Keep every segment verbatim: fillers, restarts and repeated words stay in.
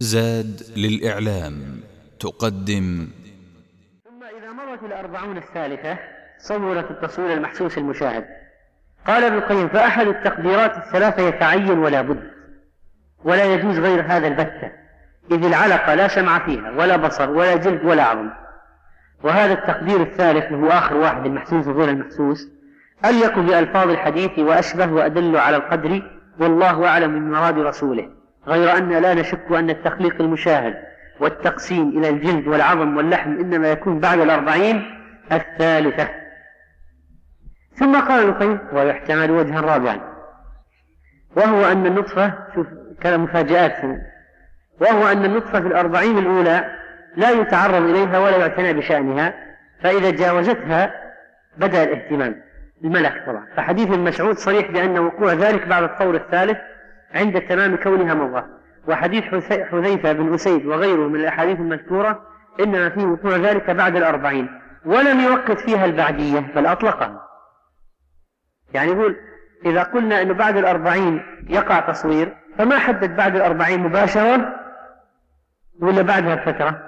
زاد للإعلام تقدم. ثم إذا مرت الأربعون الثالثة صورت التصوير المحسوس المشاهد. قال ابن القيم: فأحد التقديرات الثلاثة يتعين ولا بد، ولا يجوز غير هذا البتة، إذ العلقة لا سمع فيها ولا بصر ولا جلد ولا عظم. وهذا التقدير الثالث هو آخر واحد، المحسوس وغير المحسوس، أليق بألفاظ الحديث وأشبه وأدل على القدر، والله أعلم من مراد رسوله، غير أن لا نشك أن التخليق المشاهد والتقسيم إلى الجلد والعظم واللحم إنما يكون بعد الأربعين الثالثة. ثم قال ابن القيم: ويحتمل وجها رابعا، وهو أن النطفة، شوف كلام مفاجآت، وهو أن النطفة في الأربعين الأولى لا يتعرض إليها ولا يعتنى بشأنها، فإذا جاوزتها بدأ الاهتمام الملك طبعا. فحديث مسعود صريح بأن وقوع ذلك بعد الطور الثالث عند تمام كونها مضغة، وحديث حذيفة بن أسيد وغيره من الأحاديث المذكورة إنما فيه وقوع ذلك بعد الأربعين، ولم يوقت فيها البعدية بل أطلقها. يعني يقول إذا قلنا أنه بعد الأربعين يقع تصوير، فما حدد بعد الأربعين مباشرة ولا بعدها بفترة،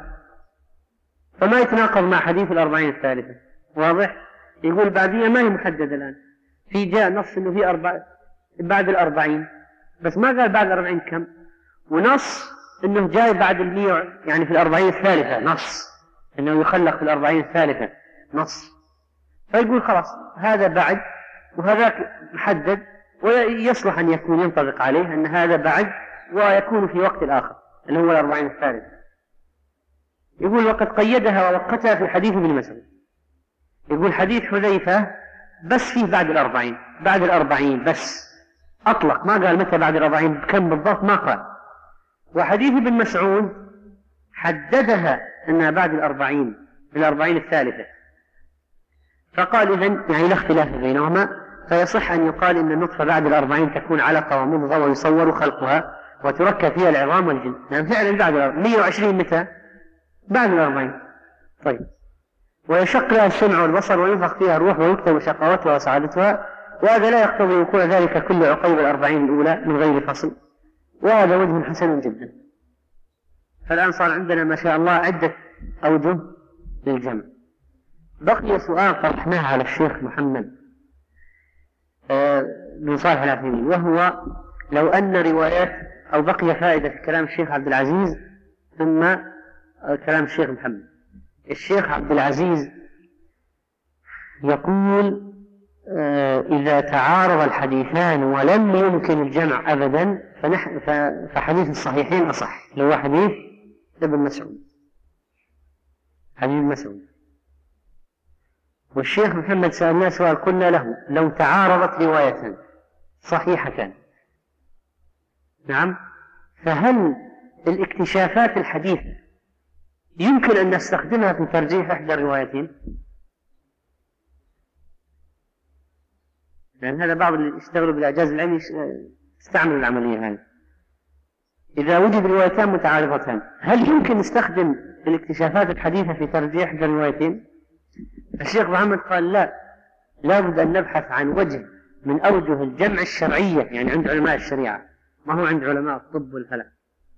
فما يتناقض مع حديث الأربعين الثالثة. واضح؟ يقول بعدية ما هي محددة الآن، في جاء نص أنه في أربع بعد الأربعين، بس ما قال بعد الأربعين كم، ونص أنه جاي بعد المية، يعني في الأربعين الثالثة نص أنه يخلق في الأربعين الثالثة نص. فيقول خلاص هذا بعد وهذاك محدد، ويصلح أن يكون ينطبق عليه أن هذا بعد ويكون في وقت الآخر اللي هو الأربعين الثالث. يقول: وقد قيدها ووقتها في حديث ابن مسعود. يقول حديث حذيفة بس فيه بعد الأربعين، بعد الأربعين بس أطلق، ما قال متى بعد الأربعين كم بالضبط ما قال. وحديث ابن مسعود حددها أنها بعد الأربعين، في الأربعين الثالثة. فقال إذن يعني لا اختلاف بينهما، فيصح أن يقال إن النطفة بعد الأربعين تكون علقة ومضغة ويصور خلقها وتركب فيها العظام والجلد. يعني فعلا بعد الأربعين. مئة وعشرين متى؟ بعد الأربعين. طيب. ويشق لها السمع والبصر وينفخ فيها الروح ويكتب شقاوتها وسعادتها، وهذا لا يقتضي وقوع ذلك كل عقيب الأربعين الأولى من غير فصل، وهذا وجه حسن جدا. فالآن صار عندنا ما شاء الله عدة أوجه للجمع. بقي سؤال طرحناه على الشيخ محمد بن صالح العثيمين، وهو لو أن روايات، أو بقي فائدة في كلام الشيخ عبد العزيز ثم كلام الشيخ محمد. الشيخ عبد العزيز يقول: إذا تعارض الحديثان ولم يمكن الجمع أبدا فحديث الصحيحين أصح، لو هو حديث ابن مسعود، حديث مسعود. والشيخ محمد سألنا سؤال قلنا له: لو تعارضت روايتان صحيحتان، نعم، فهل الاكتشافات الحديثة يمكن أن نستخدمها في ترجيح إحدى الروايتين؟ لأن هذا بعض اللي يشتغلوا بالإعجاز العلمي استعملوا العملية هذه. إذا وجد روايتان متعارضتان، هل يمكن نستخدم الاكتشافات الحديثة في ترجيح إحدى الروايتين؟ الشيخ محمد قال: لا، لابد أن نبحث عن وجه من أوجه الجمع الشرعية، يعني عند علماء الشريعة، ما هو عند علماء الطب والفلك،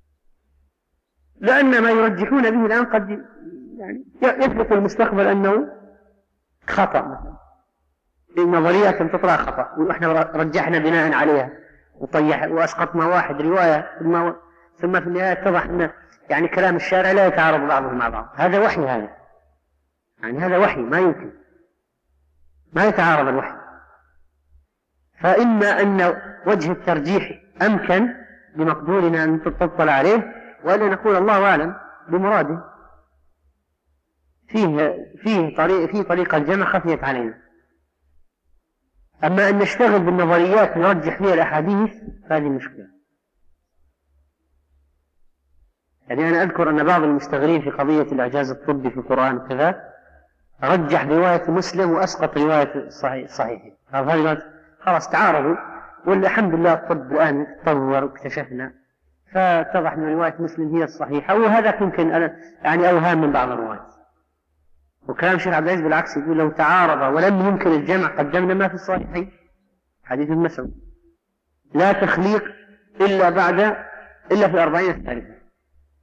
لأن ما يرجحون به الآن قد يعني يثبت المستقبل أنه خطأ، مثلا النظريات تطلع خطأ ونحن رجحنا بناء عليها وطيح وأسقطنا واحد رواية، ثم ثم في النهاية اتضح أن يعني كلام الشارع لا يتعارض بعضه مع بعض. هذا وحي، هذا يعني هذا وحي ما يمكن، ما يتعارض الوحي. فإما أن وجه الترجيح أمكن بمقدورنا أن تطلع عليه، وإلا نقول الله أعلم بمراده، فيه فيه طريق فيه طريقة الجمع خفيت علينا. أما أن نشتغل بالنظريات نرجح فيها الأحاديث فهذه مشكلة. يعني أنا أذكر أن بعض المشتغلين في قضية الإعجاز الطبي في القرآن وكذا رجح رواية مسلم وأسقط رواية صحيح. هذا خلاص تعارضوا، والحمد لله الطب الآن تطور واكتشفنا، فاتضح أن رواية مسلم هي الصحيحة، وهذا يمكن يعني أوهام من بعض الروايات. وكلام الشيخ عبد العزيز بالعكس يقول: لو تعارض ولم يمكن الجمع قدمنا ما في الصحيحين، حديث مسعود: لا تخليق إلا بعد إلا في الأربعين الثالثة.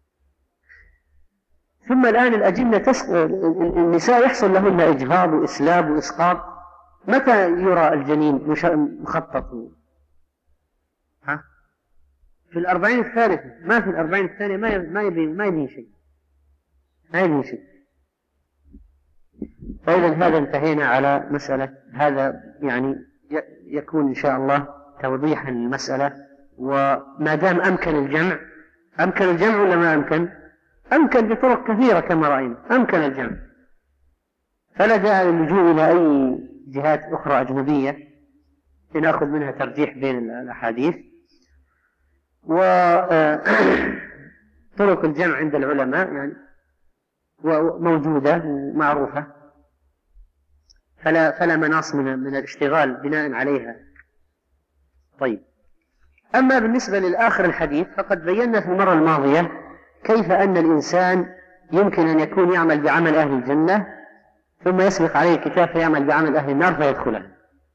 ثم الآن الأجنة تس... النساء يحصل لهن إجهاض وإسلاب وإسقاط، متى يرى الجنين مش... مخطط؟ ها؟ في الأربعين الثالثة، ما في الأربعين الثانية ما ما يبي ما يبين شيء، ما يبين شيء. فإذا هذا انتهينا على مسألة، هذا يعني يكون إن شاء الله توضيحا للمسألة. وما دام أمكن الجمع، أمكن الجمع ولا ما أمكن؟ أمكن بطرق كثيرة كما رأينا، أمكن الجمع، فلا داعي للجوء إلى أي جهات أخرى أجنبية لنأخذ منها ترجيح بين الأحاديث. وطرق الجمع عند العلماء يعني موجودة ومعروفة، فلا فلا مناص من من الاشتغال بناء عليها. طيب، أما بالنسبة للآخر الحديث فقد بينا في المرة الماضية كيف أن الإنسان يمكن أن يكون يعمل بعمل أهل الجنة ثم يسبق عليه الكتاب فيعمل بعمل أهل النار فيدخلها.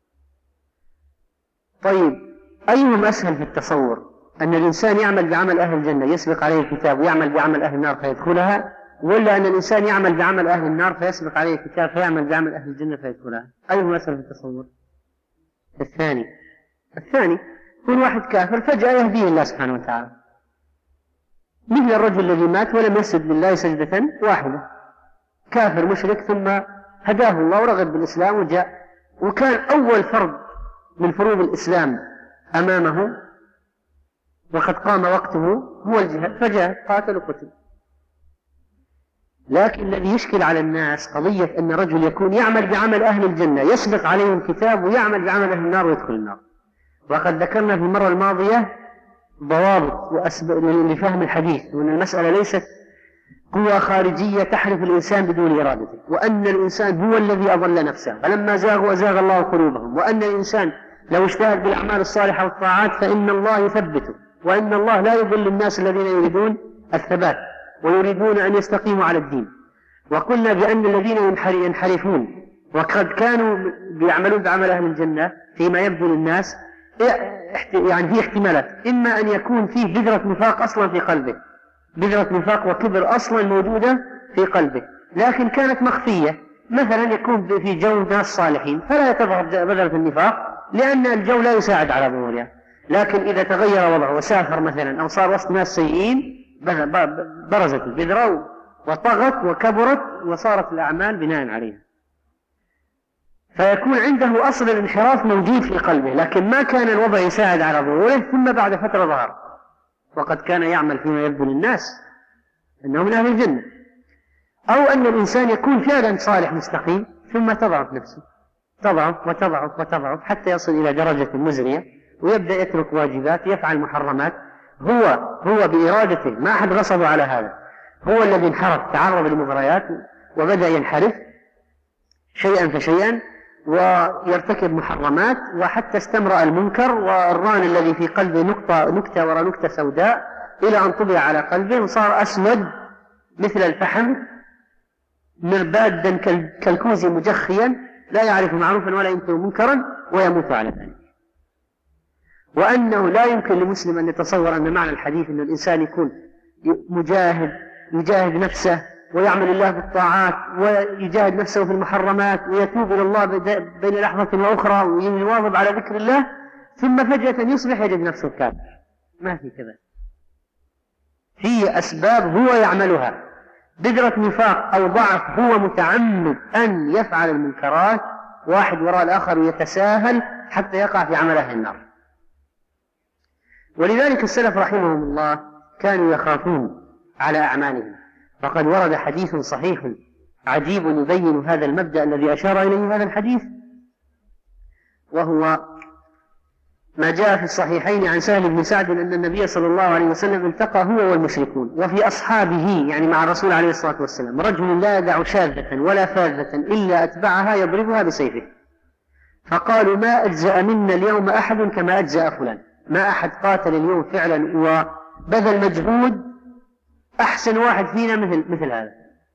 طيب، أيهم أسهل في التصور؟ أن الإنسان يعمل بعمل أهل الجنة يسبق عليه الكتاب ويعمل بعمل أهل النار فيدخلها، ولا أن الإنسان يعمل بعمل أهل النار فيسبق عليه الكتاب فيعمل بعمل أهل الجنة فيدخلها؟ أيهم أسهل في التصور؟ الثاني. الثاني يكون واحد كافر فجأة يهديه الله سبحانه وتعالى، مثل الرجل الذي مات ولم يسجد لله سجدة واحدة، كافر مشرك ثم هداه الله ورغب بالإسلام وجاء، وكان أول فرض من فروض الإسلام أمامه وقد قام وقته هو الجهاد، فجاء قاتل وقتل. لكن الذي يشكل على الناس قضية أن رجل يكون يعمل بعمل أهل الجنة يسبق عليه الكتاب ويعمل بعمل أهل النار ويدخل النار. وقد ذكرنا في المرة الماضية ضوابط وأسباب لفهم الحديث، وأن المسألة ليست قوة خارجية تحرف الإنسان بدون إرادته، وأن الإنسان هو الذي أضل نفسه، فلما زاغوا أزاغ الله قلوبهم، وأن الإنسان لو اجتهد بالأعمال الصالحة والطاعات فإن الله يثبته، وأن الله لا يضل الناس الذين يريدون الثبات ويريدون أن يستقيموا على الدين. وقلنا بأن الذين ينحرفون وقد كانوا بيعملون بعمل أهل الجنة فيما يبدو للناس يعني في احتمالات، إما أن يكون فيه بذرة نفاق أصلا في قلبه، بذرة نفاق وكبر أصلا موجودة في قلبه لكن كانت مخفية، مثلا يكون في جو ناس صالحين فلا تظهر بذرة النفاق لأن الجو لا يساعد على ظهورها، لكن إذا تغير وضعه وسافر مثلا أو صار وسط ناس سيئين برزت البذرة وطغت وكبرت وصارت الأعمال بناء عليها، فيكون عنده أصل الانحراف موجود في قلبه لكن ما كان الوضع يساعد على ظهوره، ثم بعد فترة ظهر وقد كان يعمل فيما يبدو للناس أنه من أهل الجنة. أو أن الإنسان يكون فعلا صالح مستقيم ثم تضعف نفسه، تضعف وتضعف وتضعف حتى يصل إلى درجة مزرية ويبدأ يترك واجبات يفعل محرمات، هو هو بإرادته، ما أحد غصبه على هذا، هو الذي انحرف تعرض للمغريات وبدأ ينحرف شيئا فشيئا ويرتكب محرمات وحتى استمرأ المنكر، والران الذي في قلبه نقطة نكتة وراء نكتة سوداء إلى أن طبع على قلبه وصار أسود مثل الفحم مربادا كالكوز مجخيا لا يعرف معروفا ولا ينكر منكرا ويموت على ذلك. وأنه لا يمكن لمسلم أن يتصور أن معنى الحديث أن الإنسان يكون مجاهد يجاهد نفسه ويعمل الله بالطاعات ويجاهد نفسه في المحرمات ويتوب إلى الله بين لحظة وأخرى ويواظب على ذكر الله ثم فجأة يصبح يجد نفسه كافر. ما في كذا، هي أسباب هو يعملها، بذرة نفاق أو ضعف هو متعمد أن يفعل المنكرات واحد وراء الآخر ويتساهل حتى يقع في عمل أهل النار. ولذلك السلف رحمهم الله كانوا يخافون على أعمالهم، فقد ورد حديث صحيح عجيب يبين هذا المبدأ الذي أشار إليه هذا الحديث، وهو ما جاء في الصحيحين عن سهل بن سعد أن النبي صلى الله عليه وسلم التقى هو والمشركون وفي أصحابه يعني مع الرسول عليه الصلاة والسلام رجل لا يدع شاذة ولا فاذة إلا أتبعها يضربها بسيفه، فقالوا ما أجزأ منا اليوم أحد كما أجزأ فلان، ما أحد قاتل اليوم فعلا وبذل مجهود أحسن واحد فينا مثل, مثل هذا.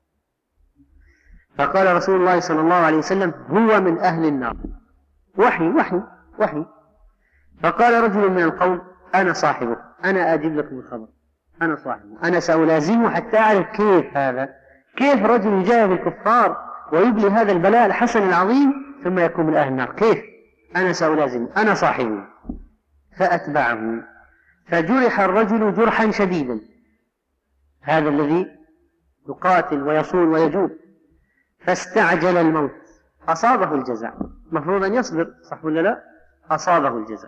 فقال رسول الله صلى الله عليه وسلم هو من أهل النار. وحي وحي وحي. فقال رجل من القوم أنا صاحبه، أنا أجيب لكم الخبر، أنا صاحبه، أنا سألازمه حتى أعرف كيف هذا كيف رجل يجاهد الكفار ويبلي هذا البلاء الحسن العظيم ثم يكون من أهل النار؟ كيف؟ أنا سألازم، أنا صاحبه. فأتبعه فجرح الرجل جرحا شديدا، هذا الذي يقاتل ويصول ويجوب، فاستعجل الموت، أصابه الجزع. مفروض أن يصبر، صح ولا لا؟ أصابه الجزع،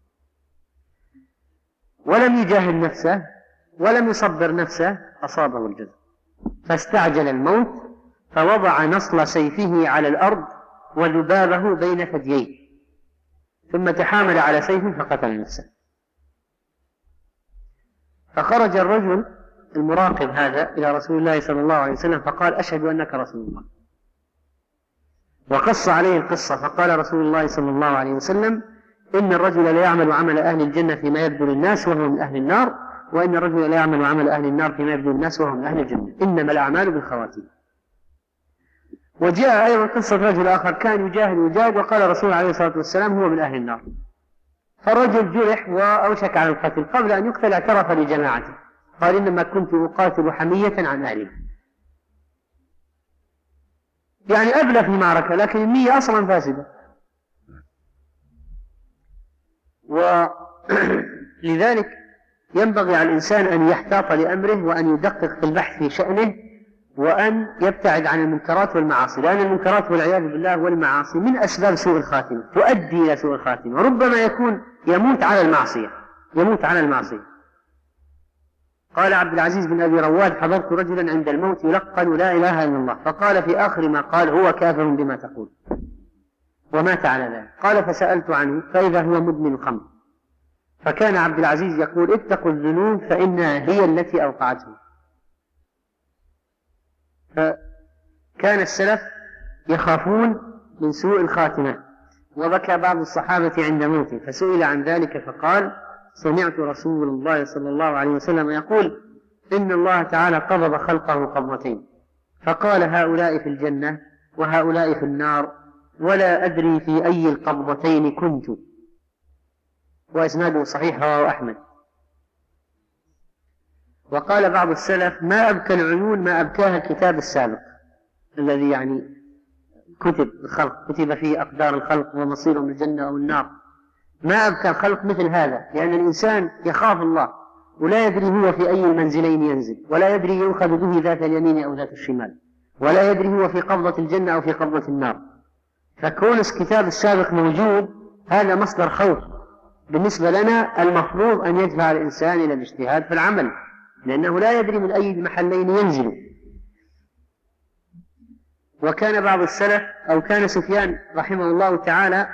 ولم يجاهد نفسه ولم يصبر نفسه، أصابه الجزع، فاستعجل الموت، فوضع نصل سيفه على الأرض وذبابه بين ثدييه، ثم تحامل على سيفه فقتل نفسه. فخرج الرجل المراقب هذا إلى رسول الله صلى الله عليه وسلم فقال: أشهد أنك رسول الله. وقص عليه القصة، فقال رسول الله صلى الله عليه وسلم: إن الرجل لا يعمل عمل أهل الجنة فيما يبدو للناس وهو من أهل النار، وإن الرجل لا يعمل عمل أهل النار فيما يبدو للناس وهو من أهل الجنة، إنما الأعمال بالخواتيم. وجاء أيضا قصة رجل آخر كان يجاهد ويجاهد وقال الرسول عليه الصلاة والسلام: هو من أهل النار. فالرجل جرح وأوشك على القتل، قبل أن يقتل اعترف لجماعته، قال: إنما كنت أقاتل حمية عن أهله، يعني أبلى في المعركة لكن النية أصلا فاسدة. ولذلك ينبغي على الإنسان أن يحتاط لأمره وأن يدقق في البحث في شأنه، وأن يبتعد عن المنكرات والمعاصي، لأن المنكرات والعياذ بالله والمعاصي من أسباب سوء الخاتمة، تؤدي إلى سوء الخاتمة، وربما يكون يموت على المعصية يموت على المعصية. قال عبد العزيز بن أبي رواد: حضرت رجلا عند الموت يلقن لا إله إلا الله، فقال في آخر ما قال: هو كافر بما تقول، ومات على ذلك. قال: فسألت عنه فإذا هو مدمن خمر. فكان عبد العزيز يقول: اتقوا الذنوب فإنها هي التي أوقعته. فكان السلف يخافون من سوء الخاتمة. وبكى بعض الصحابة عند موته، فسئل عن ذلك فقال: سمعت رسول الله صلى الله عليه وسلم يقول: إن الله تعالى قبض خلقه قبضتين، فقال: هؤلاء في الجنة وهؤلاء في النار، ولا أدري في أي القبضتين كنت. وإسناده صحيح، رواه أحمد. وقال بعض السلف: ما أبكى العيون ما أبكاها الكتاب السابق، الذي يعني كتب الخلق، كتب فيه أقدار الخلق ومصيرهم الجنة أو النار. ما أبكى الخلق مثل هذا، لأن الإنسان يخاف الله ولا يدري هو في أي المنزلين ينزل، ولا يدري يؤخذ به ذات اليمين أو ذات الشمال، ولا يدري هو في قبضة الجنة أو في قبضة النار. فكون الكتاب السابق موجود هذا مصدر خوف بالنسبة لنا. المفروض أن يدفع الإنسان إلى الاجتهاد في العمل، لأنه لا يدري من أي المحلين ينزل. وكان بعض السلف أو كان سفيان رحمه الله تعالى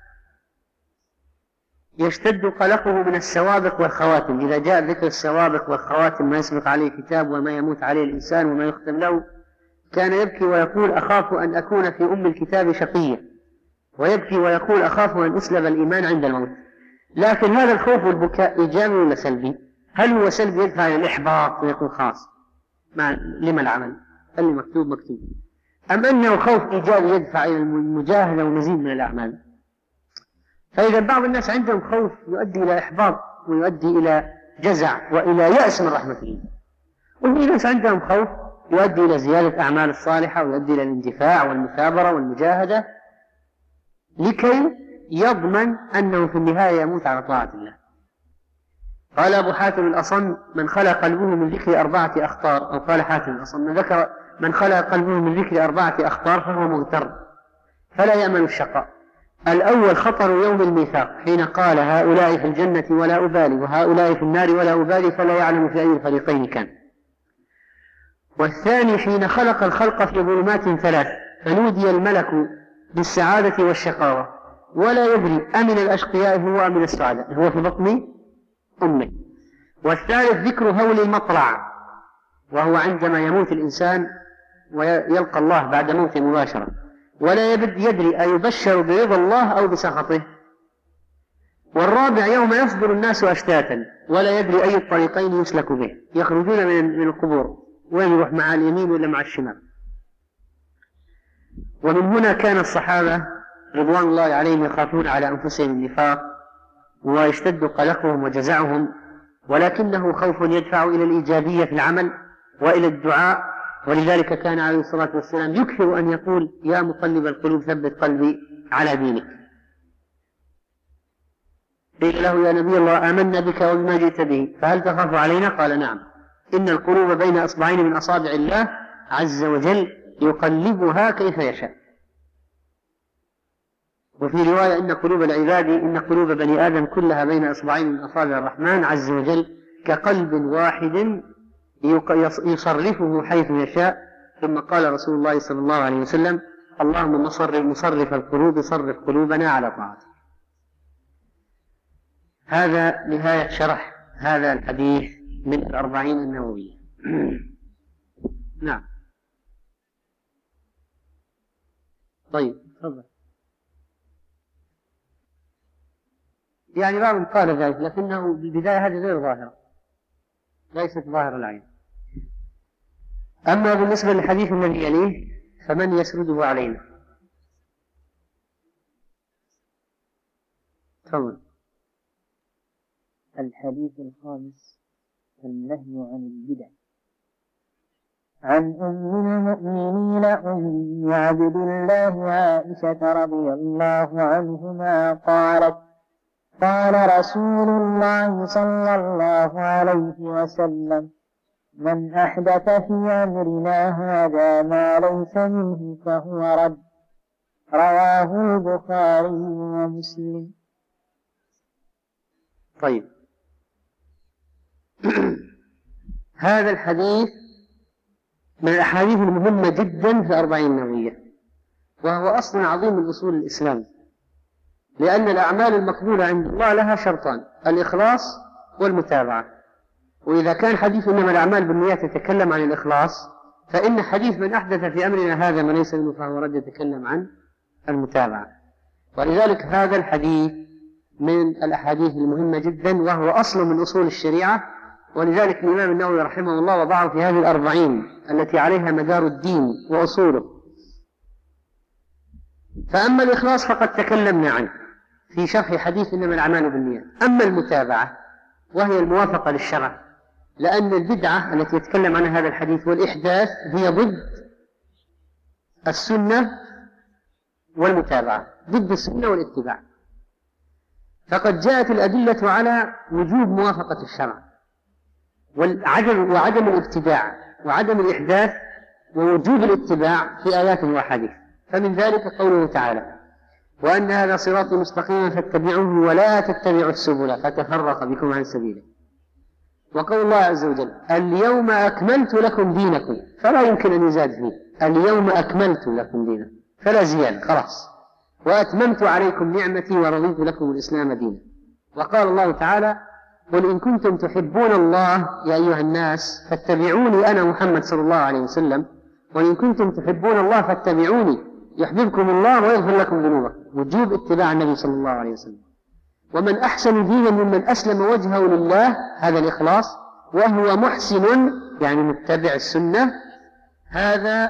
يشتد قلقه من السوابق والخواتم. إذا جاء ذكر السوابق والخواتم، ما يسبق عليه كتاب وما يموت عليه الإنسان وما يختم له، كان يبكي ويقول: أخاف أن أكون في أم الكتاب شقيا، ويبكي ويقول: أخاف أن أسلب الإيمان عند الموت. لكن هذا الخوف والبكاء إيجابي ولا سلبي؟ هل هو سلبي يدفع إلى الإحباط ويكون خاص ما لما العمل اللي مكتوب مكتوب، أم أنه خوف إيجابي يدفع إلى المجاهدة ومزيد من الأعمال؟ فإذا بعض الناس عندهم خوف يؤدي إلى إحباط ويؤدي إلى جزع وإلى يأس من رحمة الله، وفي ناس عندهم خوف يؤدي إلى زيادة أعمال الصالحة ويؤدي إلى الاندفاع والمثابرة والمجاهدة، لكي يضمن أنه في النهاية يموت على طاعة الله. قال أبو حاتم الأصم: من خلى قلبه من ذكر أربعة أخطار، أو قال حاتم الأصم: من ذكر من خلى قلبه من ذكر أربعة أخطار فهو مغتر فلا يأمن الشقاء. الأول خطر يوم الميثاق، حين قال: هؤلاء في الجنة ولا أبالي، وهؤلاء في النار ولا أبالي، فلا يعلم في أي الفريقين كان. والثاني حين خلق الخلق في ظلمات ثلاث، فنودي الملك بالسعادة والشقاوة، ولا يدري أمن الأشقياء هو أمن السعادة، هو في بطن أمه. والثالث ذكر هول المطلع، وهو عندما يموت الإنسان ويلقى الله بعد موته مباشرة، ولا يدري أيبشر برضا الله أو بسخطه. والرابع يوم يصدر الناس أشتاتا، ولا يدري أي الطريقين يسلك به، يخرجون من القبور، وين يروح، مع اليمين ولا مع الشمال. ومن هنا كان الصحابة رضوان الله عليهم يخافون على أنفسهم النفاق ويشتد قلقهم وجزعهم، ولكنه خوف يدفع إلى الإيجابية في العمل وإلى الدعاء ولذلك كان عليه الصلاة والسلام يكثر أن يقول يا مقلب القلوب ثبت قلبي على دينك. قيل له يا نبي الله آمنا بك وبما جئت به فهل تخاف علينا؟ قال نعم، إن القلوب بين أصبعين من أصابع الله عز وجل يقلبها كيف يشاء. وفي رواية إن قلوب العباد إن قلوب بني آدم كلها بين أصبعين من أصابع الرحمن عز وجل كقلب واحد يصرفه حيث يشاء. ثم قال رسول الله صلى الله عليه وسلم اللهم مصرف القلوب صرف قلوبنا على طاعتك. هذا نهاية شرح هذا الحديث من الأربعين النووية. نعم. طيب تفضل. يعني بعضهم قال ذلك لكنه بالبداية هذه غير ظاهرة، ليست ظاهر العين. أما بالنسبة للحديث الذي يليه فمن يسرده علينا؟ تفضل. الحديث الخامس النهي عن البدع. عن أم المؤمنين أم عبد الله عائشة رضي الله عنهما قالت قال رسول الله صلى الله عليه وسلم من أحدث في أمرنا هذا ما ليس منه فهو رد. رواه البخاري ومسلم. طيب هذا الحديث من الأحاديث المهمة جدا في الأربعين النووية، وهو أصل عظيم من أصول الإسلام، لأن الأعمال المقبولة عند الله لها شرطان: الإخلاص والمتابعة. وإذا كان حديث إنما الأعمال بالنيات يتكلم عن الإخلاص، فإن حديث من أحدث في أمرنا هذا ما ليس منه فهو رد يتكلم عن المتابعة. ولذلك هذا الحديث من الأحاديث المهمة جدا، وهو أصل من أصول الشريعة. ولذلك الإمام النووي رحمه الله وضعه في هذه الأربعين التي عليها مدار الدين وأصوله. فأما الإخلاص فقد تكلمنا عنه في شرح حديث إنما الأعمال بالنيات. أما المتابعة وهي الموافقة للشرع، لأن البدعة التي يتكلم عنها هذا الحديث والإحداث هي ضد السنة والمتابعة، ضد السنة والاتباع. فقد جاءت الأدلة على وجوب موافقة الشرع والعدم وعدم الابتداع وعدم الإحداث ووجوب الاتباع في آيات وأحاديث. فمن ذلك قوله تعالى: وأن هذا صراطي مستقيما فاتبعوه ولا تتبعوا السبل فتفرق بكم عن سبيله. وقول الله عز وجل: اليوم أكملت لكم دينكم، فلا يمكن أن يزاد فيه. اليوم أكملت لكم دينكم فلا زيادة، خلاص. وأتممت عليكم نعمتي ورضيت لكم الإسلام دينا. وقال الله تعالى: قل إن كنتم تحبون الله يا أيها الناس فاتبعوني أنا محمد صلى الله عليه وسلم، وإن كنتم تحبون الله فاتبعوني يحببكم الله ويغفر لكم ذنوبكم. وجوب اتباع النبي صلى الله عليه وسلم. ومن أحسن دينا ممن أسلم وجهه لله، هذا الإخلاص، وهو محسن يعني متبع السنة، هذا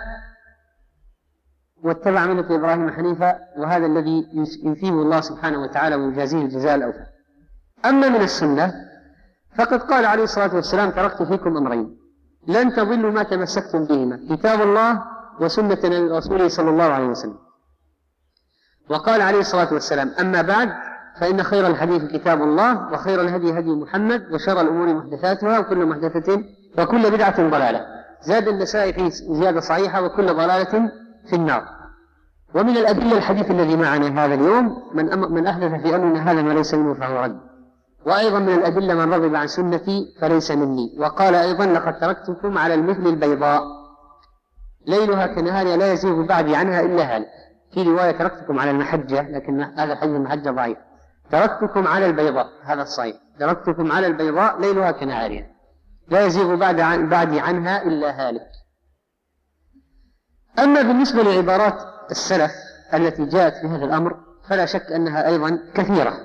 واتبع ملة إبراهيم حنيفا، وهذا الذي يثيبه الله سبحانه وتعالى ويجازيه الجزاء الأوفى. أما من السنة فقد قال عليه الصلاة والسلام: تركت فيكم أمرين لن تضلوا ما تمسكتم بهما، كتاب الله وسنة رسوله صلى الله عليه وسلم. وقال عليه الصلاة والسلام: أما بعد فإن خير الحديث كتاب الله، وخير الهدي هدي محمد، وشر الأمور محدثاتها، وكل محدثة وكل بدعة ضلالة. زاد النسائي في زيادة صحيحة: وكل ضلالة في النار. ومن الأدلة الحديث الذي معنا هذا اليوم: من, من أحدث في أمرنا هذا ما ليس منه فهو رد. وأيضا من الأدلة: من رغب عن سنتي فليس مني. وقال أيضا: لقد تركتكم على المثل البيضاء ليلها كنهارها لا يزيغ بعدي عنها إلا هالك. في رواية: تركتكم على المحجة، لكن هذا الحديث المحجة ضعيف. تركتكم على البيضاء، هذا الصحيح. تركتكم على البيضاء ليلها كنهارها لا يزيغ بعد عن بعدي عنها إلا هالك. أما بالنسبة لعبارات السلف التي جاءت في هذا الأمر فلا شك أنها أيضا كثيرة.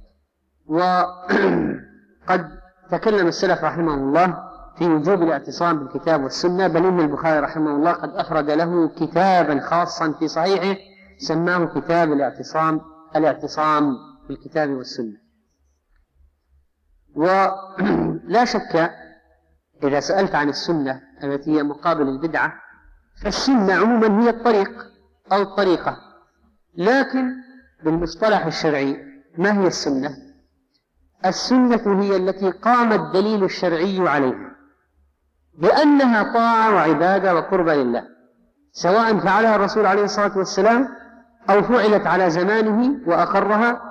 وقد تكلم السلف رحمه الله في وجوب الاعتصام بالكتاب والسنة، بل إن البخاري رحمه الله قد أفرد له كتابا خاصا في صحيحه سماه كتاب الاعتصام الاعتصام بالكتاب والسنة. ولا شك إذا سألت عن السنة التي هي مقابل البدعة فالسنة عموما هي الطريق أو الطريقة، لكن بالمصطلح الشرعي ما هي السنة؟ السنة هي التي قام الدليل الشرعي عليها بأنها طاعة وعبادة وقربة لله، سواء فعلها الرسول عليه الصلاة والسلام أو فعلت على زمانه وأقرها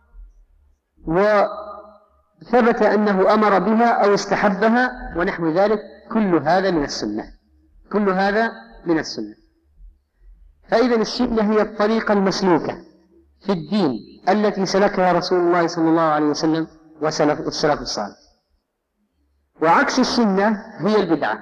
وثبت أنه أمر بها أو استحبها ونحو ذلك، كل هذا من السنة، كل هذا من السنة. فإذا السنة هي الطريقة المسلوكة في الدين التي سلكها رسول الله صلى الله عليه وسلم وسلف السلف الصالح. وعكس السنة هي البدعة،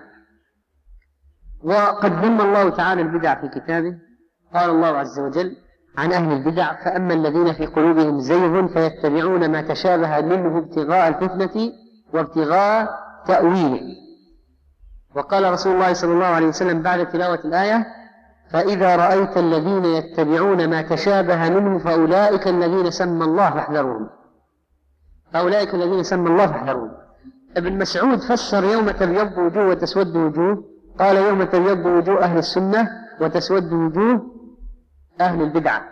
وقد ذم الله تعالى البدع في كتابه. قال الله عز وجل عن أهل البدع: فأما الذين في قلوبهم زيغ فيتبعون ما تشابه منه ابتغاء الفتنة وابتغاء تأويله. وقال رسول الله صلى الله عليه وسلم بعد تلاوة الآية: فإذا رأيت الذين يتبعون ما تشابه منه فأولئك الذين سمى الله فاحذروهم، فأولئك الذين سمى الله فاحذروهم. ابن مسعود فسر يوم تبيض وجوه وتسود وجوه، قال: يوم تبيض وجوه أهل السنة وتسود وجوه أهل البدعة.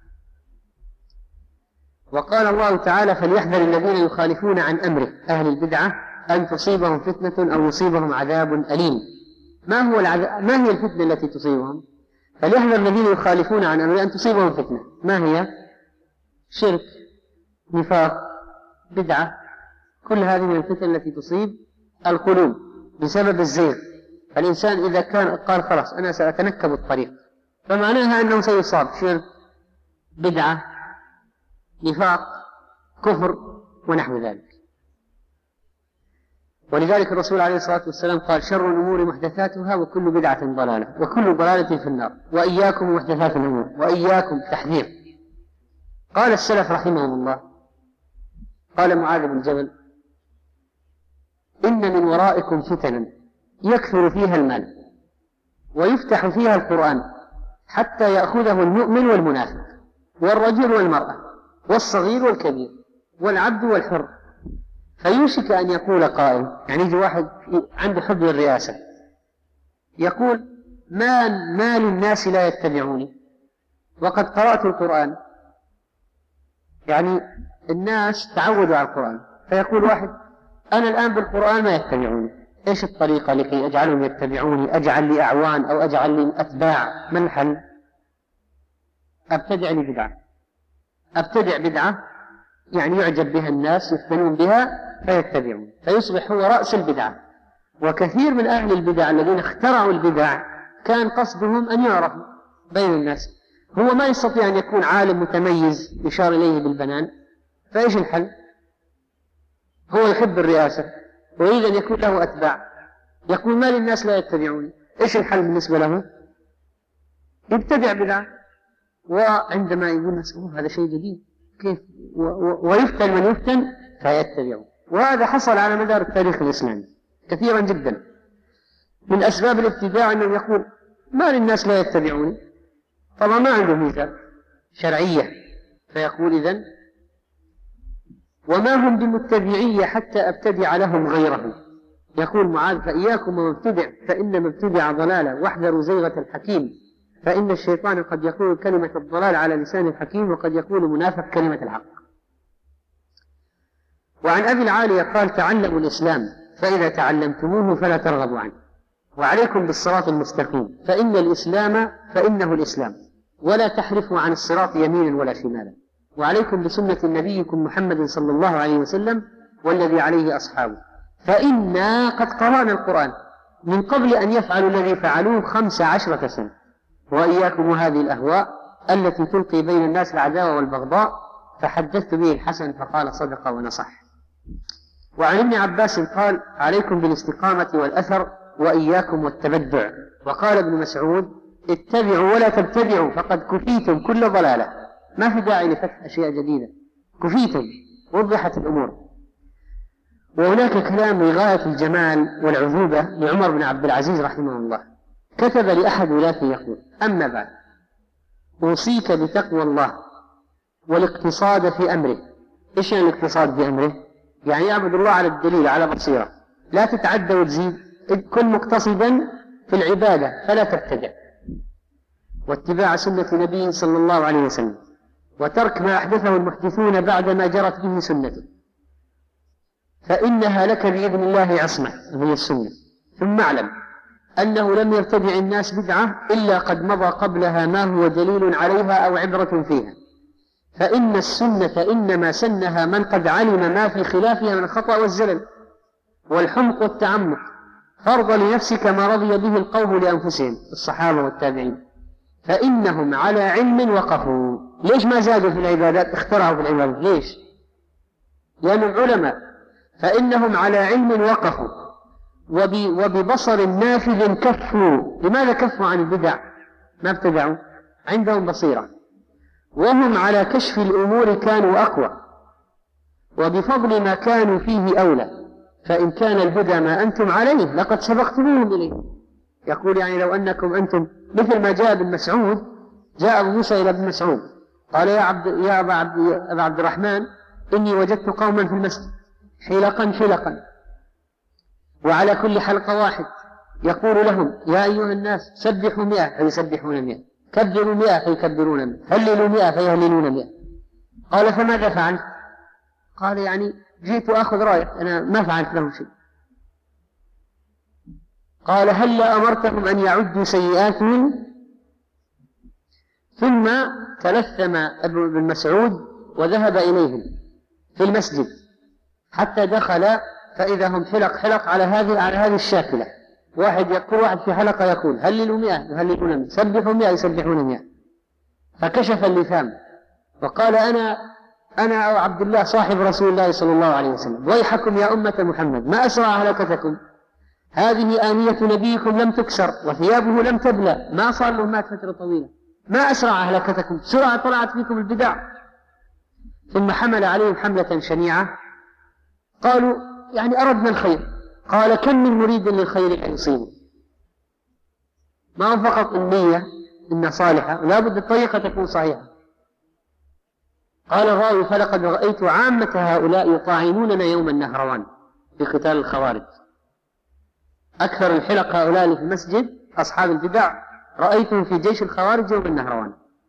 وقال الله تعالى: فليحذر الذين يخالفون عن أمره أهل البدعة أن تصيبهم فتنة أو يصيبهم عذاب أليم. ما هو العذاب؟ ما هي الفتنة التي تصيبهم؟ فليحذر الذين يخالفون عن أمره أن تصيبهم فتنة. ما هي؟ شرك، نفاق، بدعة، كل هذه من الفتن التي تصيب القلوب بسبب الزيغ. فالإنسان إذا كان قال خلاص أنا سأتنكب الطريق، فمعناها أنه سيصاب شرك، بدعة، نفاق، كفر ونحو ذلك. ولذلك الرسول عليه الصلاة والسلام قال: شر الأمور محدثاتها وكل بدعة ضلالة وكل ضلالة في النار وإياكم محدثات الأمور وإياكم تحذير. قال السلف رحمهم الله، قال معاذ بن جبل: إن من ورائكم فتنا يكثر فيها المال ويفتح فيها القرآن حتى يأخذه المؤمن والمنافق والرجل والمرأة والصغير والكبير والعبد والحر، فيوشك أن يقول قائل، يعني يجي واحد عنده حب للرئاسة يقول: ما ما للناس لا يتبعوني وقد قرأت القرآن. يعني الناس تعودوا على القرآن، فيقول واحد: أنا الآن بالقرآن ما يتبعوني، إيش الطريقة لكي أجعلهم يتبعوني؟ أجعل لي أعوان أو أجعل لي أتباع؟ ما الحل؟ أبتدع لي بدعة، أبتدع بدعة يعني يعجب بها الناس، يفتنون بها فيتبعون، فيصبح هو رأس البدعة. وكثير من أهل البدع الذين اخترعوا البدع كان قصدهم أن يعرفوا بين الناس. هو ما يستطيع أن يكون عالم متميز يشار إليه بالبنان، فإيش الحل؟ هو يحب الرئاسة ويريد أن يكون له أتباع، يقول: ما للناس لا يتبعوني. إيش الحل بالنسبة له؟ يبتدع بدعة. وعندما يقول الناس: هذا شيء جديد، كيف؟ ويفتن من يفتن فيتبعه. وهذا حصل على مدار التاريخ الإسلامي كثيرا جدا. من أسباب الابتداع أنه يقول: ما للناس لا يتبعوني، طبعا ما عنده ميزة شرعية، فيقول: إذن وما هم بمتبعية حتى أبتدع لهم غيره. يقول معاذ: فإياكم ومبتدع فإن مبتدع ضلالة واحذروا زيغة الحكيم، فإن الشيطان قد يقول كلمة الضلال على لسان الحكيم وقد يقول منافق كلمة الحق. وعن أبي العالية قال: تعلموا الإسلام فإذا تعلمتموه فلا ترغبوا عنه، وعليكم بالصراط المستقيم فإن الإسلام فإنه الإسلام، ولا تحرفوا عن الصراط يمينا ولا شمالا، وعليكم بسنة نبيكم محمد صلى الله عليه وسلم والذي عليه أصحابه، فإنا قد قرأنا القرآن من قبل أن يفعلوا الذي فعلوه خمس عشرة سنة، وإياكم هذه الأهواء التي تلقي بين الناس العداوة والبغضاء، فحدثت به الحسن فقال: صدق ونصح. وعن ابن عباس قال: عليكم بالاستقامة والأثر وإياكم والتبدع. وقال ابن مسعود: اتبعوا ولا تبتدعوا فقد كفيتم كل ضلالة. ما في داعي لفتح أشياء جديدة، كفيتم، وضحت الأمور. وهناك كلام لغاية الجمال والعذوبة لعمر بن عبد العزيز رحمه الله، كتب لأحد ولاته يقول: أما بعد، أوصيك بتقوى الله والاقتصاد في أمره. إيش يعني الاقتصاد في أمره؟ يعني يعبد الله على الدليل على بصيرة، لا تتعدى وتزيد، كن مقتصدا في العبادة فلا تبتدع، واتباع سنة نبيه صلى الله عليه وسلم، وترك ما أحدثه المحدثون بعدما جرت به سنته، فإنها لك بإذن الله عصمة وهي السنة. ثم اعلم أنه لم يرتدع الناس بدعة إلا قد مضى قبلها ما هو دليل عليها أو عبرة فيها، فإن السنة إنما سنها من قد علم ما في خلافها من الخطأ والزلل والحمق والتعمق، فرض لنفسك ما رضي به القوم لأنفسهم الصحابة والتابعين، فإنهم على علم وقفوا. ليش ما زادوا في العبادات؟ اخترعوا في العبادات. ليش؟ لأنهم علماء، فإنهم على علم وقفوا وببصر نافذ كفوا. لماذا كفوا عن البدع؟ ما ابتدعوا، عندهم بصيرة، وهم على كشف الأمور كانوا أقوى، وبفضل ما كانوا فيه أولى، فإن كان الهدى ما أنتم عليه لقد سبقتموهم إليه. يقول يعني لو أنكم أنتم مثل ما جاء ابن مسعود، جاء أبو موسى إلى ابن مسعود قال يا, عبد يا أبا, عبد أبا عبد الرحمن إني وجدت قوما في المسجد حلقا حلقا، وعلى كل حلقة واحد يقول لهم يا أيها الناس سبحوا مئة فيسبحون مئة، كبروا مئة فيكبرون مئة، هللوا مئة فيهللون مئة. قال فماذا فعلت؟ قال يعني جئت أخذ رأيك، أنا ما فعلت لهم شيء. قال هل أمرتهم أن يعدوا سيئاتهم؟ ثم تلثم ابن مسعود وذهب إليهم في المسجد حتى دخل فإذا هم حلق حلق على هذه على هذه الشاكلة، واحد يقول واحد في حلقة يقول هللوا مئة يهللون مئة، سبحوا مئة يسبحون مئة. فكشف اللثام وقال أنا أنا أو عبد الله صاحب رسول الله صلى الله عليه وسلم، ويحكم يا أمة محمد ما أسرع هلكتكم، هذه آنية نبيكم لم تكسر وثيابه لم تبلى، ما صار له مات فترة طويلة، ما أسرع هلكتكم، سرعة طلعت فيكم البدع. ثم حمل عليهم حملة شنيعة، قالوا يعني أردنا الخير، قال كم من مريد للخير أن يصيبه، ما هو فقط النية إن صالحة، لا بد الطريقة تكون صحيحة. قال الراوي فلقد رأيت عامة هؤلاء يطاعنوننا يوم النهروان في قتال الخوارج، أكثر الحلق هؤلاء اللي في المسجد أصحاب البدع رأيتهم في جيش الخوارج يوم النهروان.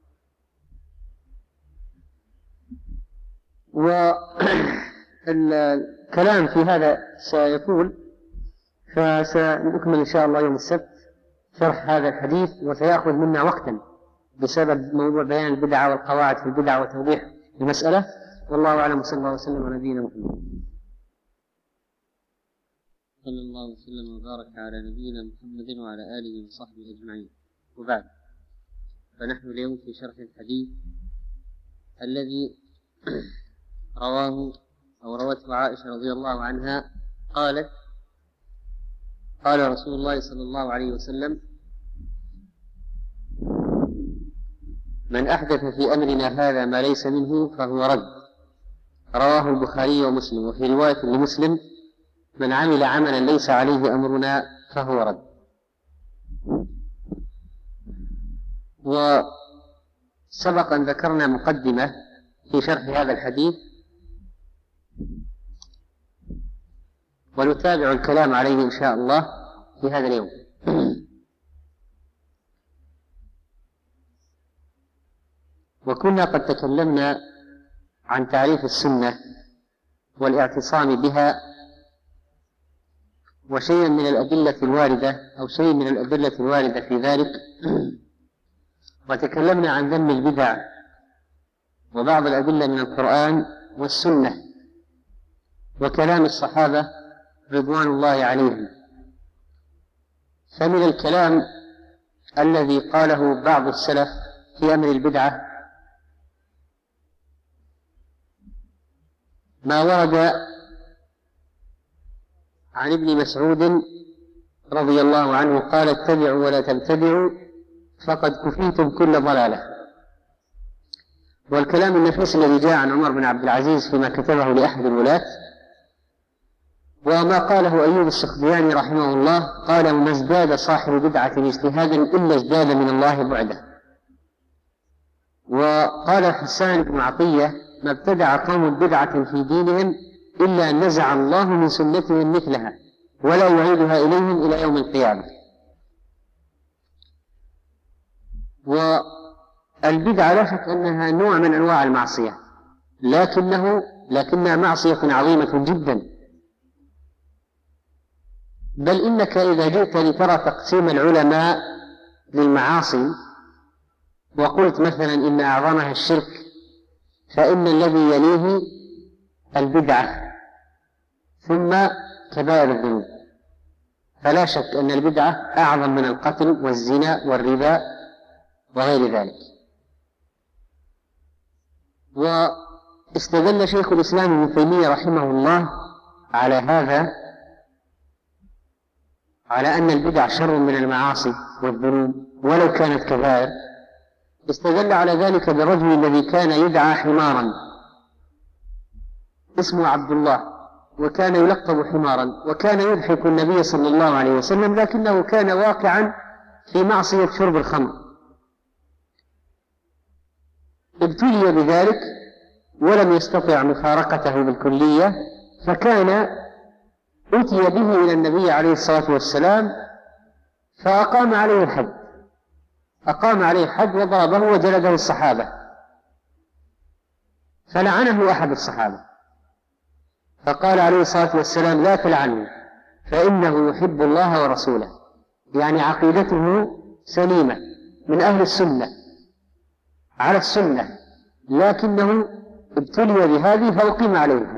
والكلام في هذا سيطول، فسنكمل إن شاء الله يوم السبت شرح هذا الحديث، وسيأخذ منا وقتا بسبب موضوع بيان البدع والقواعد في البدع وتوضيح المسألة. والله أعلم، صلى الله وسلم على نبينا محمد. صلى الله وسلم وبارك على نبينا محمد وعلى آله وصحبه أجمعين، وبعد، فنحن اليوم في شرح الحديث الذي رواه أو روته عائشة رضي الله عنها قالت قال رسول الله صلى الله عليه وسلم من أحدث في أمرنا هذا ما ليس منه فهو رد، رواه البخاري ومسلم. وفي رواية لمسلم من عمل عملا ليس عليه أمرنا فهو رد. وسبق أن ذكرنا مقدمة في شرح هذا الحديث، ونتابع الكلام عليه إن شاء الله في هذا اليوم. وكنا قد تكلمنا عن تعريف السنة والاعتصام بها وشيئا من الأدلة الواردة أو شيء من الأدلة الواردة في ذلك، وتكلمنا عن ذم البدع وبعض الأدلة من القرآن والسنة وكلام الصحابة رضوان الله عليهم. فمن الكلام الذي قاله بعض السلف في أمر البدعة ما ورد عن ابن مسعود رضي الله عنه قال اتبعوا ولا تبتدعوا فقد كفيتم كل ضلالة. والكلام النفيس الذي جاء عن عمر بن عبد العزيز فيما كتبه لأحد الولاة، وما قاله أيوب السختياني رحمه الله قال ما ازداد صاحب بدعة اجتهادا إلا ازداد من الله بعده. وقال حسان بن عطية ما ابتدع قوم بدعة في دينهم إلا أن نزع الله من سنتهم مثلها ولا يعيدها إليهم إلى يوم القيامة. والبدعة لا شك أنها نوع من أنواع المعصية، لكنه لكنها معصية عظيمة جدا. بل إنك إذا جئت لترى تقسيم العلماء للمعاصي وقلت مثلا إن أعظمها الشرك، فإن الذي يليه البدعة ثم كبائر الذنوب، فلا شك أن البدعة أعظم من القتل والزنا والربا وغير ذلك. واستدل شيخ الإسلام ابن تيمية رحمه الله على هذا على أن البدع شر من المعاصي والذنوب ولو كانت كبائر. استدل على ذلك بالرجل الذي كان يدعى حمارا اسمه عبد الله، وكان يلقب حمارا، وكان يضحك النبي صلى الله عليه وسلم، لكنه كان واقعا في معصية شرب الخمر. ابتلي بذلك ولم يستطع مفارقته بالكلية، فكان أتي به إلى النبي عليه الصلاة والسلام فأقام عليه الحد، أقام عليه الحد وضربه وجلده الصحابة، فلعنه أحد الصحابة فقال عليه الصلاة والسلام: لا تلعنه فإنه يحب الله ورسوله، يعني عقيدته سليمة من أهل السنة على السنة، لكنه ابتلي بهذه فأقيم عليه الحد.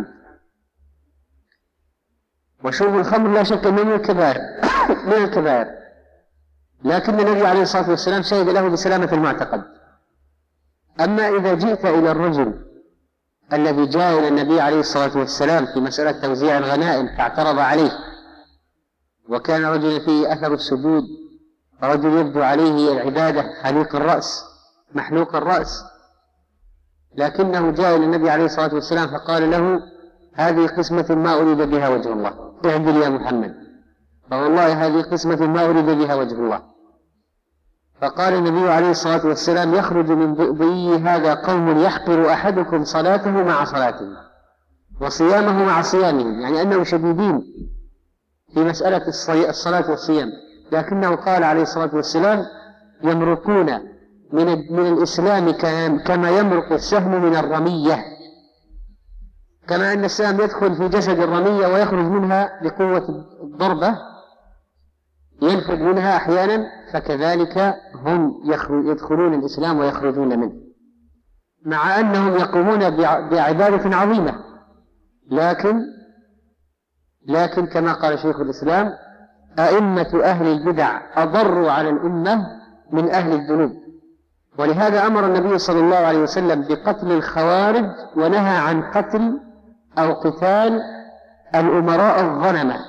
وشرب الخمر لا شك أنه من الكبائر من الكبائر، لكن النبي عليه الصلاة والسلام شهد له بسلامة المعتقد. أما إذا جئت إلى الرجل الذي جاء إلى النبي عليه الصلاة والسلام في مسألة توزيع الغنائم فاعترض عليه، وكان رجل فيه أثر السجود، رجل يبدو عليه العبادة، حليق الرأس محلوق الرأس، لكنه جاء إلى النبي عليه الصلاة والسلام فقال له: هذه قسمة ما أريد بها وجه الله، اعدل يا محمد، فوالله هذه قسمة ما أريد بها وجه الله. فقال النبي عليه الصلاة والسلام: يخرج من بؤبئي هذا قوم يحقر أحدكم صلاته مع صلاته وصيامه مع صيامه، يعني أنهم شديدين في مسألة الصلاة والصيام، لكنه قال عليه الصلاة والسلام: يمرقون من, من الإسلام كما يمرق السهم من الرمية، كما أن السهم يدخل في جسد الرمية ويخرج منها بقوة الضربة، ينفذ منها أحيانا، فكذلك هم يدخلون الإسلام ويخرجون منه، مع أنهم يقومون بعبادة عظيمة، لكن لكن كما قال شيخ الإسلام: أئمة أهل البدع أضروا على الأمة من أهل الذنوب. ولهذا أمر النبي صلى الله عليه وسلم بقتل الخوارج، ونهى عن قتل أو قتال الأمراء الظلمة،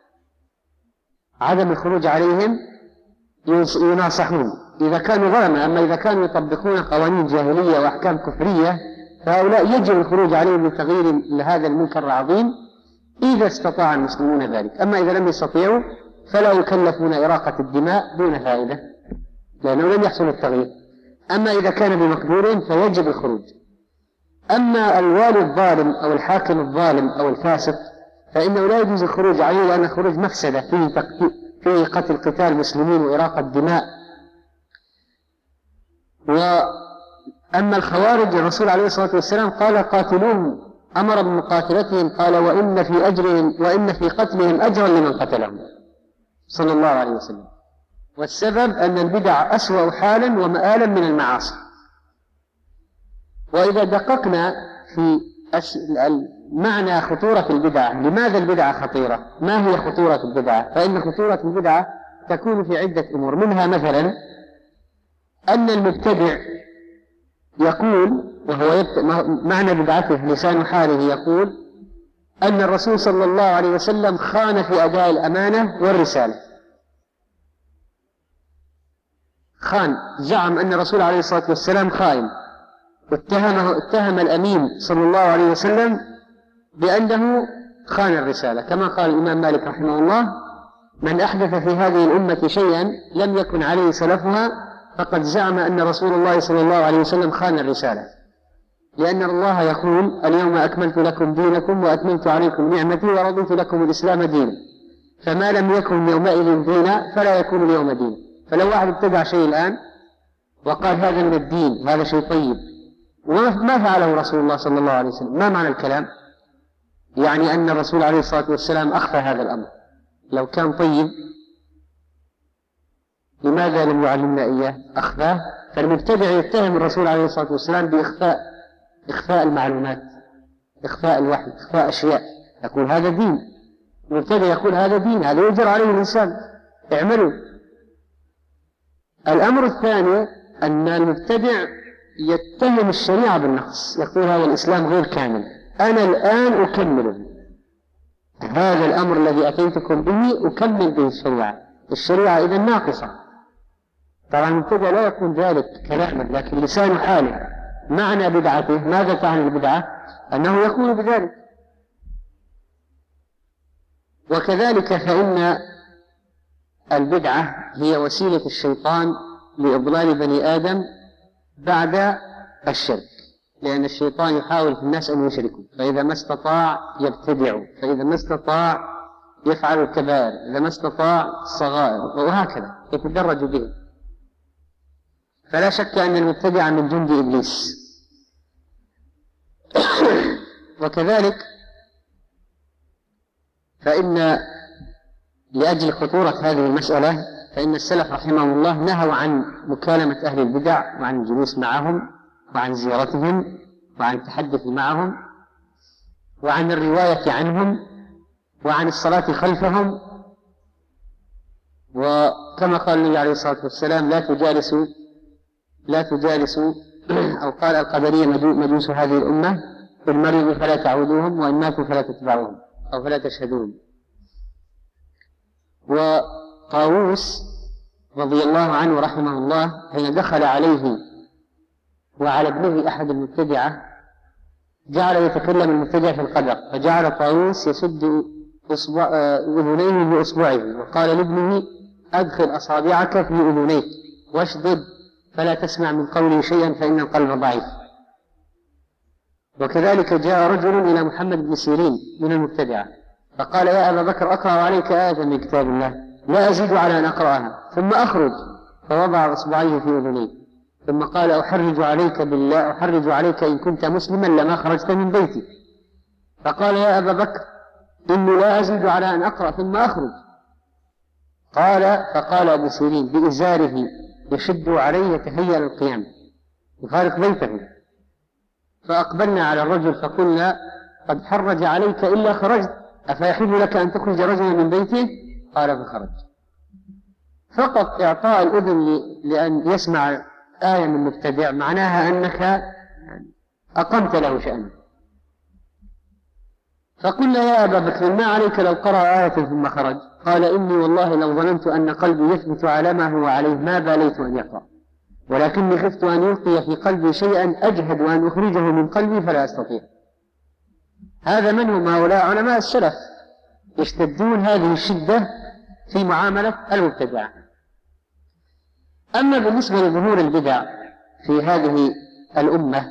عدم الخروج عليهم، يناصحون إذا كانوا ظلمة. أما إذا كانوا يطبقون قوانين جاهلية وأحكام كفرية فهؤلاء يجب الخروج عليهم لتغيير لهذا المنكر العظيم إذا استطاع المسلمون ذلك. أما إذا لم يستطيعوا فلا يكلفون إراقة الدماء دون فائدة، لأنه لم يحصل التغيير. أما إذا كان بمقدور فيجب الخروج. أما الوالي الظالم أو الحاكم الظالم أو الفاسق فإنه لا يجوز الخروج عليه، لأن الخروج مفسدة، فيه, فيه قتل قتال مسلمين وإراقة دماء. وأما الخوارج الرسول عليه الصلاة والسلام قال: قاتلوهم، أمر بمقاتلتهم، قال: وإن في أجرهم وإن في قتلهم أجرا لمن قتلهم، صلى الله عليه وسلم. والسبب أن البدع أسوأ حالا ومآلا من المعاصي. وإذا دققنا في معنى خطورة البدعة، لماذا البدعة خطيرة؟ ما هي خطورة البدعة؟ فإن خطورة البدعة تكون في عدة أمور، منها مثلا أن المبتدع يقول، وهو معنى بدعته لسان حاله، يقول أن الرسول صلى الله عليه وسلم خان في أداء الأمانة والرسالة. خان، زعم أن الرسول عليه الصلاة والسلام خائن، واتهمه اتهم الأمين صلى الله عليه وسلم بأنه خان الرسالة، كما قال الإمام مالك رحمه الله: من أحدث في هذه الأمة شيئا لم يكن عليه سلفها فقد زعم أن رسول الله صلى الله عليه وسلم خان الرسالة، لأن الله يقول: اليوم أكملت لكم دينكم وأتممت عليكم نعمتي ورضيت لكم الإسلام دينا، فما لم يكن يومئذ دينا فلا يكون اليوم دينا. فلو واحد ابتدع شيء الآن وقال هذا من الدين، هذا شيء طيب، وما فعله رسول الله صلى الله عليه وسلم. ما معنى الكلام؟ يعني أن الرسول عليه الصلاة والسلام أخفى هذا الأمر. لو كان طيب لماذا لم يعلمنا إياه؟ أخفاه. فالمبتدع يتهم الرسول عليه الصلاة والسلام بإخفاء إخفاء المعلومات، إخفاء الوحي، إخفاء أشياء، يقول هذا دين. المبتدع يقول هذا دين، هذا يجر عليه الإنسان، اعملوا. الأمر الثاني أن المبتدع يتهم الشريعة بالنقص، يقول هذا الإسلام غير كامل، أنا الآن أكمله، هذا الأمر الذي أتيتكم به أكمل به الشريعة، الشريعة إذا ناقصة. طبعا المبتدع لا يقول ذلك كلاما، لكن لسان حاله. معنى بدعته، ماذا تعني البدعة؟ أنه يقول بذلك. وكذلك فإن البدعة هي وسيلة الشيطان لإضلال بني آدم بعد الشرك، لأن الشيطان يحاول في الناس أن يشركوا، فإذا ما استطاع يبتدعوا، فإذا ما استطاع يفعل الكبائر، إذا ما استطاع الصغائر، وهكذا يتدرج به. فلا شك أن المبتدع من جند إبليس. وكذلك فإن لأجل خطورة هذه المسألة فإن السلف رحمهم الله نهوا عن مكالمة أهل البدع وعن الجلوس معهم وعن زيارتهم وعن التحدث معهم وعن الرواية عنهم وعن الصلاة خلفهم. وكما قال النبي عليه الصلاة والسلام لا تجالسوا لا تجالسوا أو قال القدرية مجوس هذه الأمة، إن مرضوا فلا تعودوهم وإن ماتوا فلا تتبعوهم أو فلا تشهدوهم. وطاووس رضي الله عنه رحمه الله حين دخل عليه وعلى ابنه أحد المبتدعة جعل يتكلم المبتدع في القدر، فجعل طاووس يسد أذنيه بأصبعه وقال لابنه أدخل أصابعك في أذنيك واشدد فلا تسمع من قوله شيئا فإن القلب ضعيف. وكذلك جاء رجل إلى محمد بن سيرين من المبتدعة فقال يا أبا بكر أقرأ عليك آية من كتاب الله لا أزيد على أن أقرأها ثم أخرج، فوضع إصبعيه في أذنيه ثم قال أحرج عليك بالله أحرج عليك إن كنت مسلما لما خرجت من بيتي. فقال يا أبا بكر إني لا أزيد على أن أقرأ ثم أخرج. قال فقال أبو سيرين بإزاره يشد عليه يتهيأ للقيام يفارق بيته. فأقبلنا على الرجل فقلنا قد حرج عليك إلا خرجت، أفيحل لك أن تخرج رجلا من بيته؟ قال فخرج. فقط إعطاء الأذن لأن يسمع آية من مبتدع معناها أنك أقمت له شأنه. فقلنا يا أبا بكر ما عليك لو قرأ آية ثم خرج؟ قال إني والله لو ظننت أن قلبي يثبت على ما هو عليه ما باليت أن يقرأ، ولكني خفت أن يلقي في قلبي شيئا أجهد وأن أخرجه من قلبي فلا أستطيع. هذا من هم هؤلاء علماء السلف يشتدون هذه الشدة في معاملة المبتدع. أما بالنسبة لظهور البدع في هذه الأمة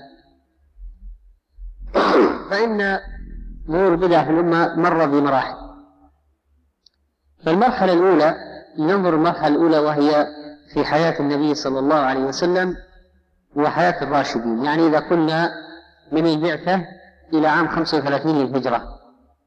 فإن ظهور البدع في الأمة مر بمراحل. فالمرحلة الأولى ننظر المرحلة الأولى وهي في حياة النبي صلى الله عليه وسلم وحياة الراشدين، يعني إذا كنا من البعثة إلى عام خمسة وثلاثين للهجرة.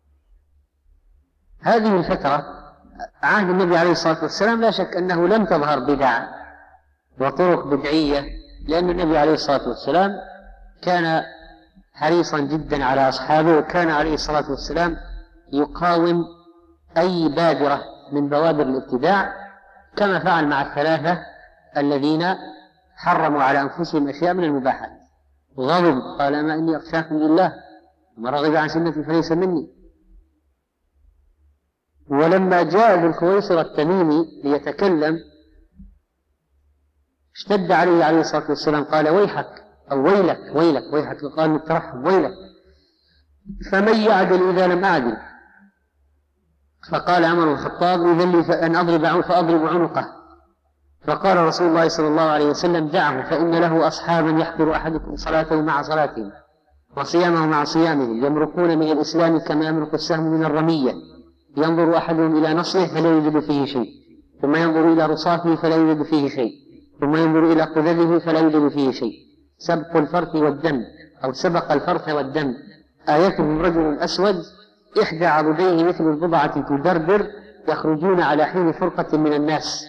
هذه الفترة عهد النبي عليه الصلاة والسلام لا شك أنه لم تظهر بدع وطرق بدعية، لأن النبي عليه الصلاة والسلام كان حريصا جدا على أصحابه، وكان عليه الصلاة والسلام يقاوم أي بادرة من بوادر الابتداع كما فعل مع الثلاثة الذين حرموا على أنفسهم أشياء من المباحات. غضب قال ما إني أخشاكم لله وما رغب عن سنتي فليس مني. ولما جاء ذو الخويصر التميمي ليتكلم اشتد عليه عليه الصلاة والسلام قال ويحك أو ويلك ويلك ويحك قال الترحم ويلك فمن يعدل إذا لم أعدل؟ فقال عمر بن الخطاب إذن لي فأن أضرب فأضرب عنقه. فقال رسول الله صلى الله عليه وسلم دعه فإن له أصحابا يحضر أحدكم صلاته مع صلاتهم وصيامه مع صيامهم يمرقون من الإسلام كما يمرق السهم من الرمية، ينظر أحدهم إلى نصره فلا يوجد فيه شيء ثم ينظر إلى رصافه فلا يوجد فيه شيء ثم ينظر إلى قدره فلا يوجد فيه شيء. سبق الفرث والدم أو سبق الفرث والدم. آيتهم رجل أسود إحدى عضديه مثل البضعة تدردر يخرجون على حين فرقة من الناس.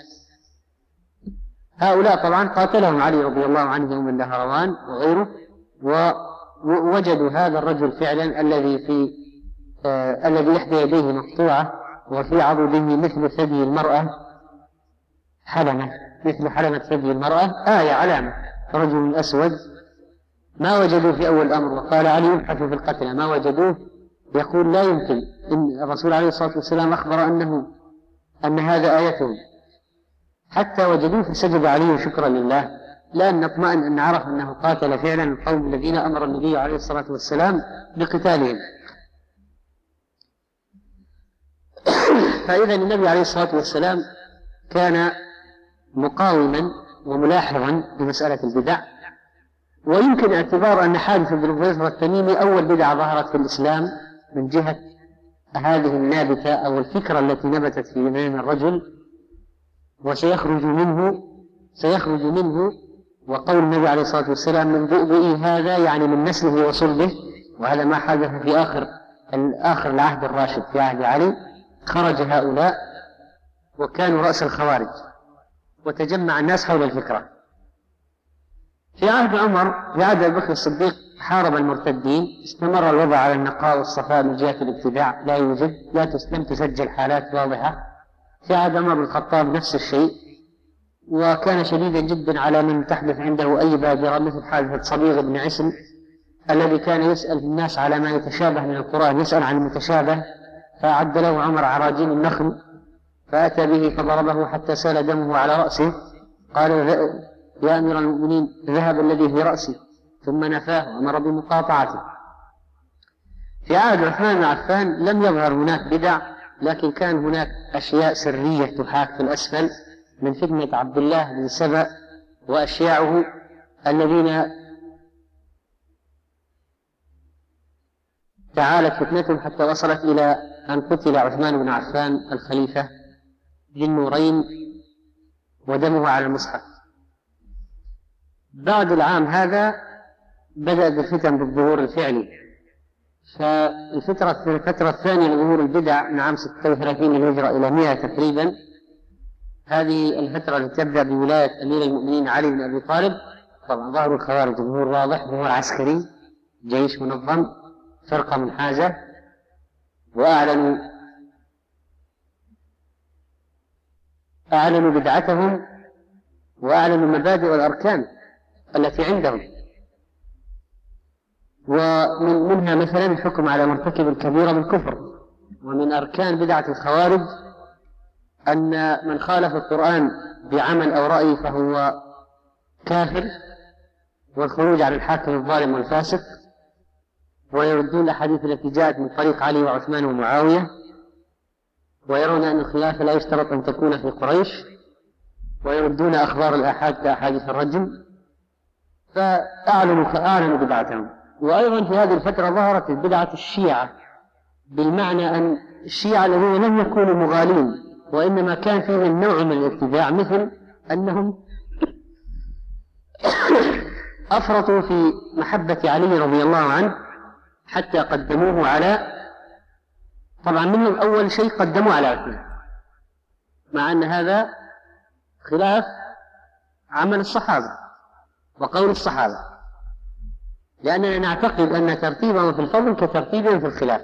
هؤلاء طبعا قاتلهم علي رضي الله عنه يوم النهروان وغيره، ووجدوا هذا الرجل فعلا الذي في آه الذي إحدى يديه مقطوعة وفي عضده مثل ثدي المرأة حلمة، مثل حلمة ثدي المرأة، آية علامة رجل أسود. ما وجدوا في أول الأمر، وقال علي ابحثوا في القتلى، ما وجدوه. يقول لا يمكن، إن الرسول عليه الصلاة والسلام أخبر أنه أن هذا آيته، حتى وجدوه فسجد عليه شكرا لله، لأن نطمئن أن عرف أنه قاتل فعلا القوم الذين أمر النبي عليه الصلاة والسلام بقتالهم. فإذا النبي عليه الصلاة والسلام كان مقاوما وملاحظا لمسألة البدع. ويمكن اعتبار أن حادث ابن الغيث التميمي أول بدعة ظهرت في الإسلام من جهة هذه النابتة أو الفكرة التي نبتت في ذهن الرجل، وسيخرج منه سيخرج منه وقول النبي عليه الصلاة والسلام من ضئضئ هذا يعني من نسله وصلبه، وهذا ما حدث في آخر آخر العهد الراشد في عهد علي. خرج هؤلاء وكانوا رأس الخوارج وتجمع الناس حول الفكرة. في عهد عمر في عهد أبي بكر الصديق حارب المرتدين، استمر الوضع على النقاء والصفاء من جهة الابتداع، لا يوجد لا تسلم تسجل حالات واضحة. في عهد عمر بن الخطاب نفس الشيء، وكان شديدا جدا على من تحدث عنده أي بادرة، مثل حادثة صبيغ بن عسل الذي كان يسأل الناس على ما يتشابه من القرآن، يسأل عن المتشابه، فأعد له عمر عراجين النخل فأتى به فضربه حتى سال دمه على رأسه. قال يا أمير المؤمنين ذهب الذي في رأسي، ثم نفاه وأمر بمقاطعته. في عهد عثمان بن عفان لم يظهر هناك بدع، لكن كان هناك أشياء سرية تحاك في الأسفل من فتنة عبد الله بن سبأ وأشياعه الذين تعالت فتنتهم حتى وصلت إلى أن قتل عثمان بن عفان الخليفة ذي النورين ودمه على المصحف. بعد العام هذا بدأت الفتن بالظهور الفعلي. فالفترة الفترة الثانية لظهور البدع من عام ستة وثلاثين للهجرة إلى مئة تقريبا، هذه الفترة التي تبدأ بولاية أمير المؤمنين علي بن أبي طالب. طبعا ظهر الخوارج ظهور واضح، ظهور عسكري، جيش منظم، فرقة منحازة، وأعلنوا أعلنوا بدعتهم وأعلنوا المبادئ والأركان التي عندهم. ومنها مثلا الحكم على مرتكب الكبيرة بالكفر. ومن أركان بدعة الخوارج أن من خالف القرآن بعمل أو رأي فهو كافر، والخروج على الحاكم الظالم والفاسق، ويردون الأحاديث التي جاءت من طريق علي وعثمان ومعاوية، ويرون أن الخلافة لا يشترط أن تكون في قريش، ويردون أخبار الآحاد كأحاديث الرجم. فأعلنوا أعلنوا بدعتهم. وأيضا في هذه الفترة ظهرت بدعة الشيعة، بالمعنى أن الشيعة الذين لم يكونوا مغالين، وإنما كان فيهم نوع من الابتداع، مثل أنهم أفرطوا في محبة علي رضي الله عنه حتى قدموه على، طبعا منهم أول شيء قدموه على عثمان، مع أن هذا خلاف عمل الصحابة وقول الصحابة، لأننا نعتقد أن ترتيبهم في الفضل كترتيبهم في الخلافة.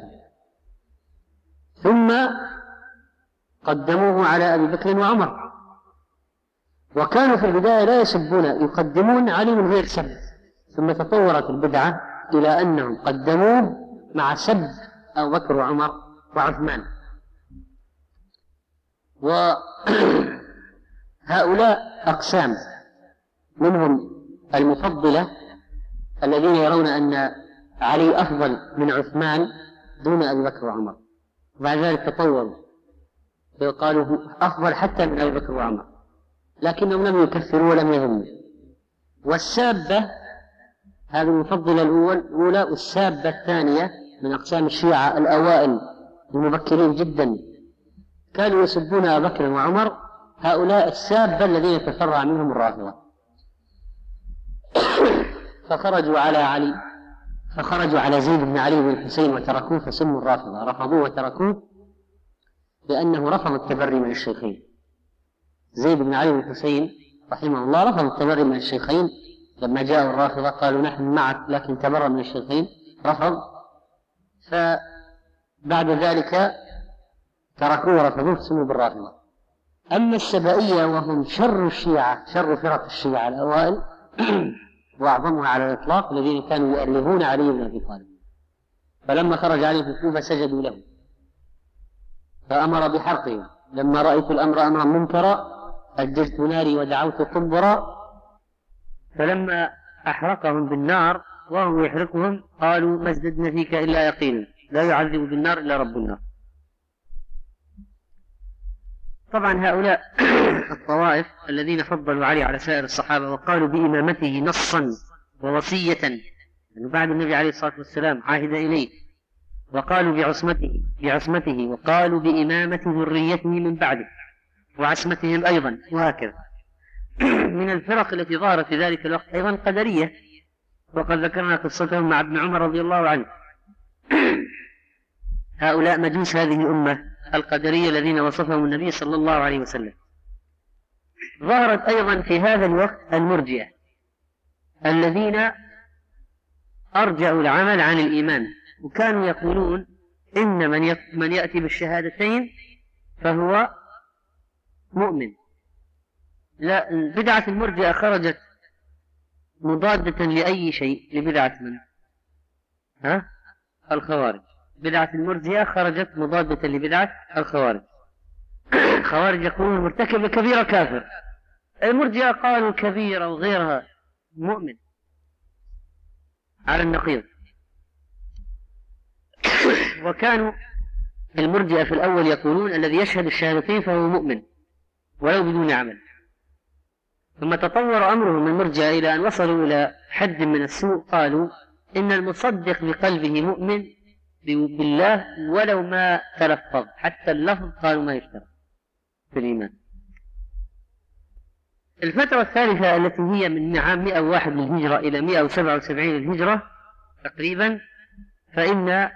ثم قدموه على أبي بكر وعمر، وكانوا في البداية لا يسبون، يقدمون علي من غير سب. ثم تطورت البدعة إلى أنهم قدموه مع سب أبو بكر وعمر وعثمان. وهؤلاء أقسام، منهم المفضلة الذين يرون أن علي أفضل من عثمان دون أبي بكر وعمر، وبعد ذلك تطوروا فقالوا أفضل حتى من أبي بكر وعمر، لكنهم لم يكفروا ولم يهموا. والسابة، هذه المفضلة الأولى، والسابة الثانية من أقسام الشيعة الأوائل المبكرين جدا، كانوا يسبون أبا بكر وعمر هؤلاء السابة الذين تفرع منهم الرافضة، فخرجوا على علي فخرجوا على زيد بن علي بن الحسين وتركوه، فسموا الرافضة، رفضوه وتركوه لأنه رفض التبري من الشيخين. زيد بن علي بن الحسين رحمه الله رفض التبري من الشيخين، لما جاءوا الرافضة قالوا نحن معك لكن تبرأ من الشيخين، رفض، فبعد ذلك تركوه ورفضوه فسموا بالرافضة. أما السبائية وهم شر الشيعة، شر فرق الشيعة الأوائل وأعظمها على الإطلاق، الذين كانوا يؤلهون علي بن أبي طالب، فلما خرج علي في الكوفة سجدوا له فأمر بحرقهم. لما رأيت الأمر أمرا منكرا أججت ناري ودعوت قنبرا، فلما أحرقهم بالنار وهو يحرقهم قالوا ما ازددنا فيك إلا يقينا، لا يعذب بالنار إلا رب النار. طبعا هؤلاء الطوائف الذين فضلوا علي على سائر الصحابة وقالوا بإمامته نصا ووصية، يعني بعد النبي عليه الصلاة والسلام عاهد إليه، وقالوا بعصمته بعصمته وقالوا بإمامة ذريته من بعده وعصمتهم أيضا، وهكذا. من الفرق التي ظهرت في ذلك الوقت أيضا القدرية، وقد ذكرنا قصتهم مع ابن عمر رضي الله عنه. هؤلاء مجوس هذه الأمة القدرية الذين وصفهم النبي صلى الله عليه وسلم. ظهرت أيضا في هذا الوقت المرجئة الذين أرجعوا العمل عن الإيمان، وكانوا يقولون إن من من يأتي بالشهادتين فهو مؤمن. لا، بدعة المرجئة خرجت مضادة لأي شيء، لبدعة من؟ ها؟ الخوارج. بدعة المرجئة خرجت مضادة لبدعة الخوارج. الخوارج يقولون مرتكب كبيرة كافر، المرجئة قالوا كبيرة وغيرها مؤمن، على النقيض. وكانوا المرجئة في الأول يقولون الذي يشهد الشهادتين فهو مؤمن ولو بدون عمل، ثم تطور أمرهم المرجئة إلى أن وصلوا إلى حد من السوء، قالوا إن المصدق بقلبه مؤمن بالله ولو ما تلفظ، حتى اللفظ قالوا ما يشترط في الإيمان. الفترة الثالثة التي هي من عام مئة وواحد للهجرة إلى مئة وسبعة وسبعين للهجرة تقريبا، فإن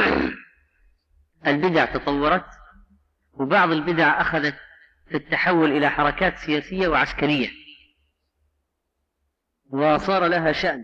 البدع تطورت، وبعض البدع أخذت في التحول إلى حركات سياسية وعسكرية، وصار لها شأن.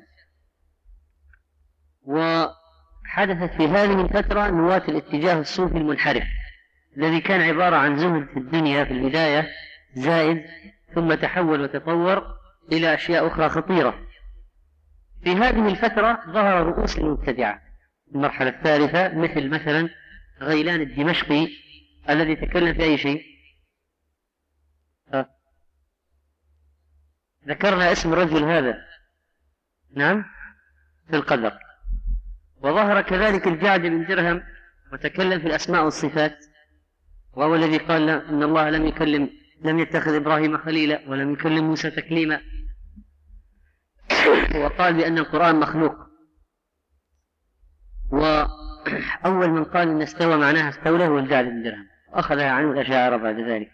وحدثت في هذه الفترة نواة الاتجاه الصوفي المنحرف الذي كان عبارة عن زهد في الدنيا في البداية زائد، ثم تحول وتطور إلى أشياء أخرى خطيرة. في هذه الفترة ظهر رؤوس المبتدعة المرحلة الثالثة، مثل مثلا غيلان الدمشقي الذي تكلم في أي شيء؟ أه. ذكرنا اسم الرجل هذا، نعم، في القدر. وظهر كذلك الجعد بن درهم وتكلم في الأسماء والصفات، وهو الذي قال إن الله لم يكلم لم يتخذ إبراهيم خليلا ولم يكلم موسى تكليما، وقال بأن القرآن مخلوق. وأول من قال إن استوى معناها استولى هو الجعد بن درهم، أخذها عنه الأشاعرة بعد ذلك.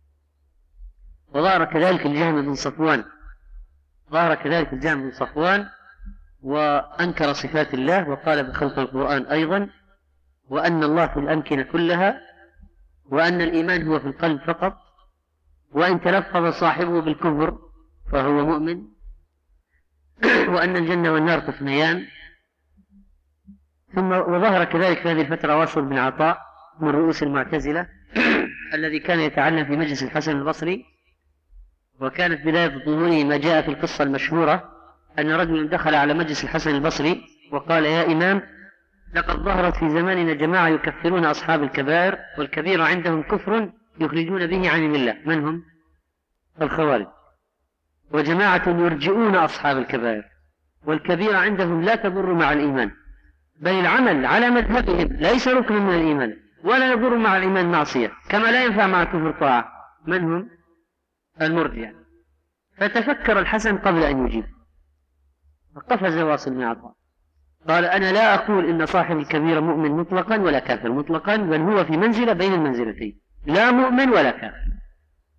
وظهر كذلك الجهم بن صفوان ظهر كذلك الجهم بن صفوان وأنكر صفات الله، وقال بخلق القرآن أيضا، وأن الله في الأمكنة كلها، وأن الإيمان هو في القلب فقط، وإن تلفظ صاحبه بالكفر فهو مؤمن، وأن الجنة والنار تفنيان. ثم وظهر كذلك في هذه الفترة واصل بن عطاء من رؤوس المعتزلة الذي كان يتعلم في مجلس الحسن البصري، وكانت بداية ظهوره ما جاء في القصة المشهورة أن رجلا دخل على مجلس الحسن البصري وقال: يا إمام، لقد ظهرت في زماننا جماعة يكفرون أصحاب الكبائر، والكبير عندهم كفر يخرجون به عن الملة. من هم؟ الخوارج. وجماعة يرجئون أصحاب الكبائر، والكبير عندهم لا تضر مع الإيمان، بل العمل على مذهبهم ليس ركنا من الإيمان، ولا يضر مع الإيمان معصية، كما لا ينفع مع كفر طاعة. من هم؟ المرجئة. فتفكر الحسن قبل أن يجيب، فقفز واصل بن عطاء قال: أنا لا أقول إن صاحب الكبير مؤمن مطلقا ولا كافر مطلقا، بل هو في منزلة بين المنزلتين، لا مؤمن ولا كافر.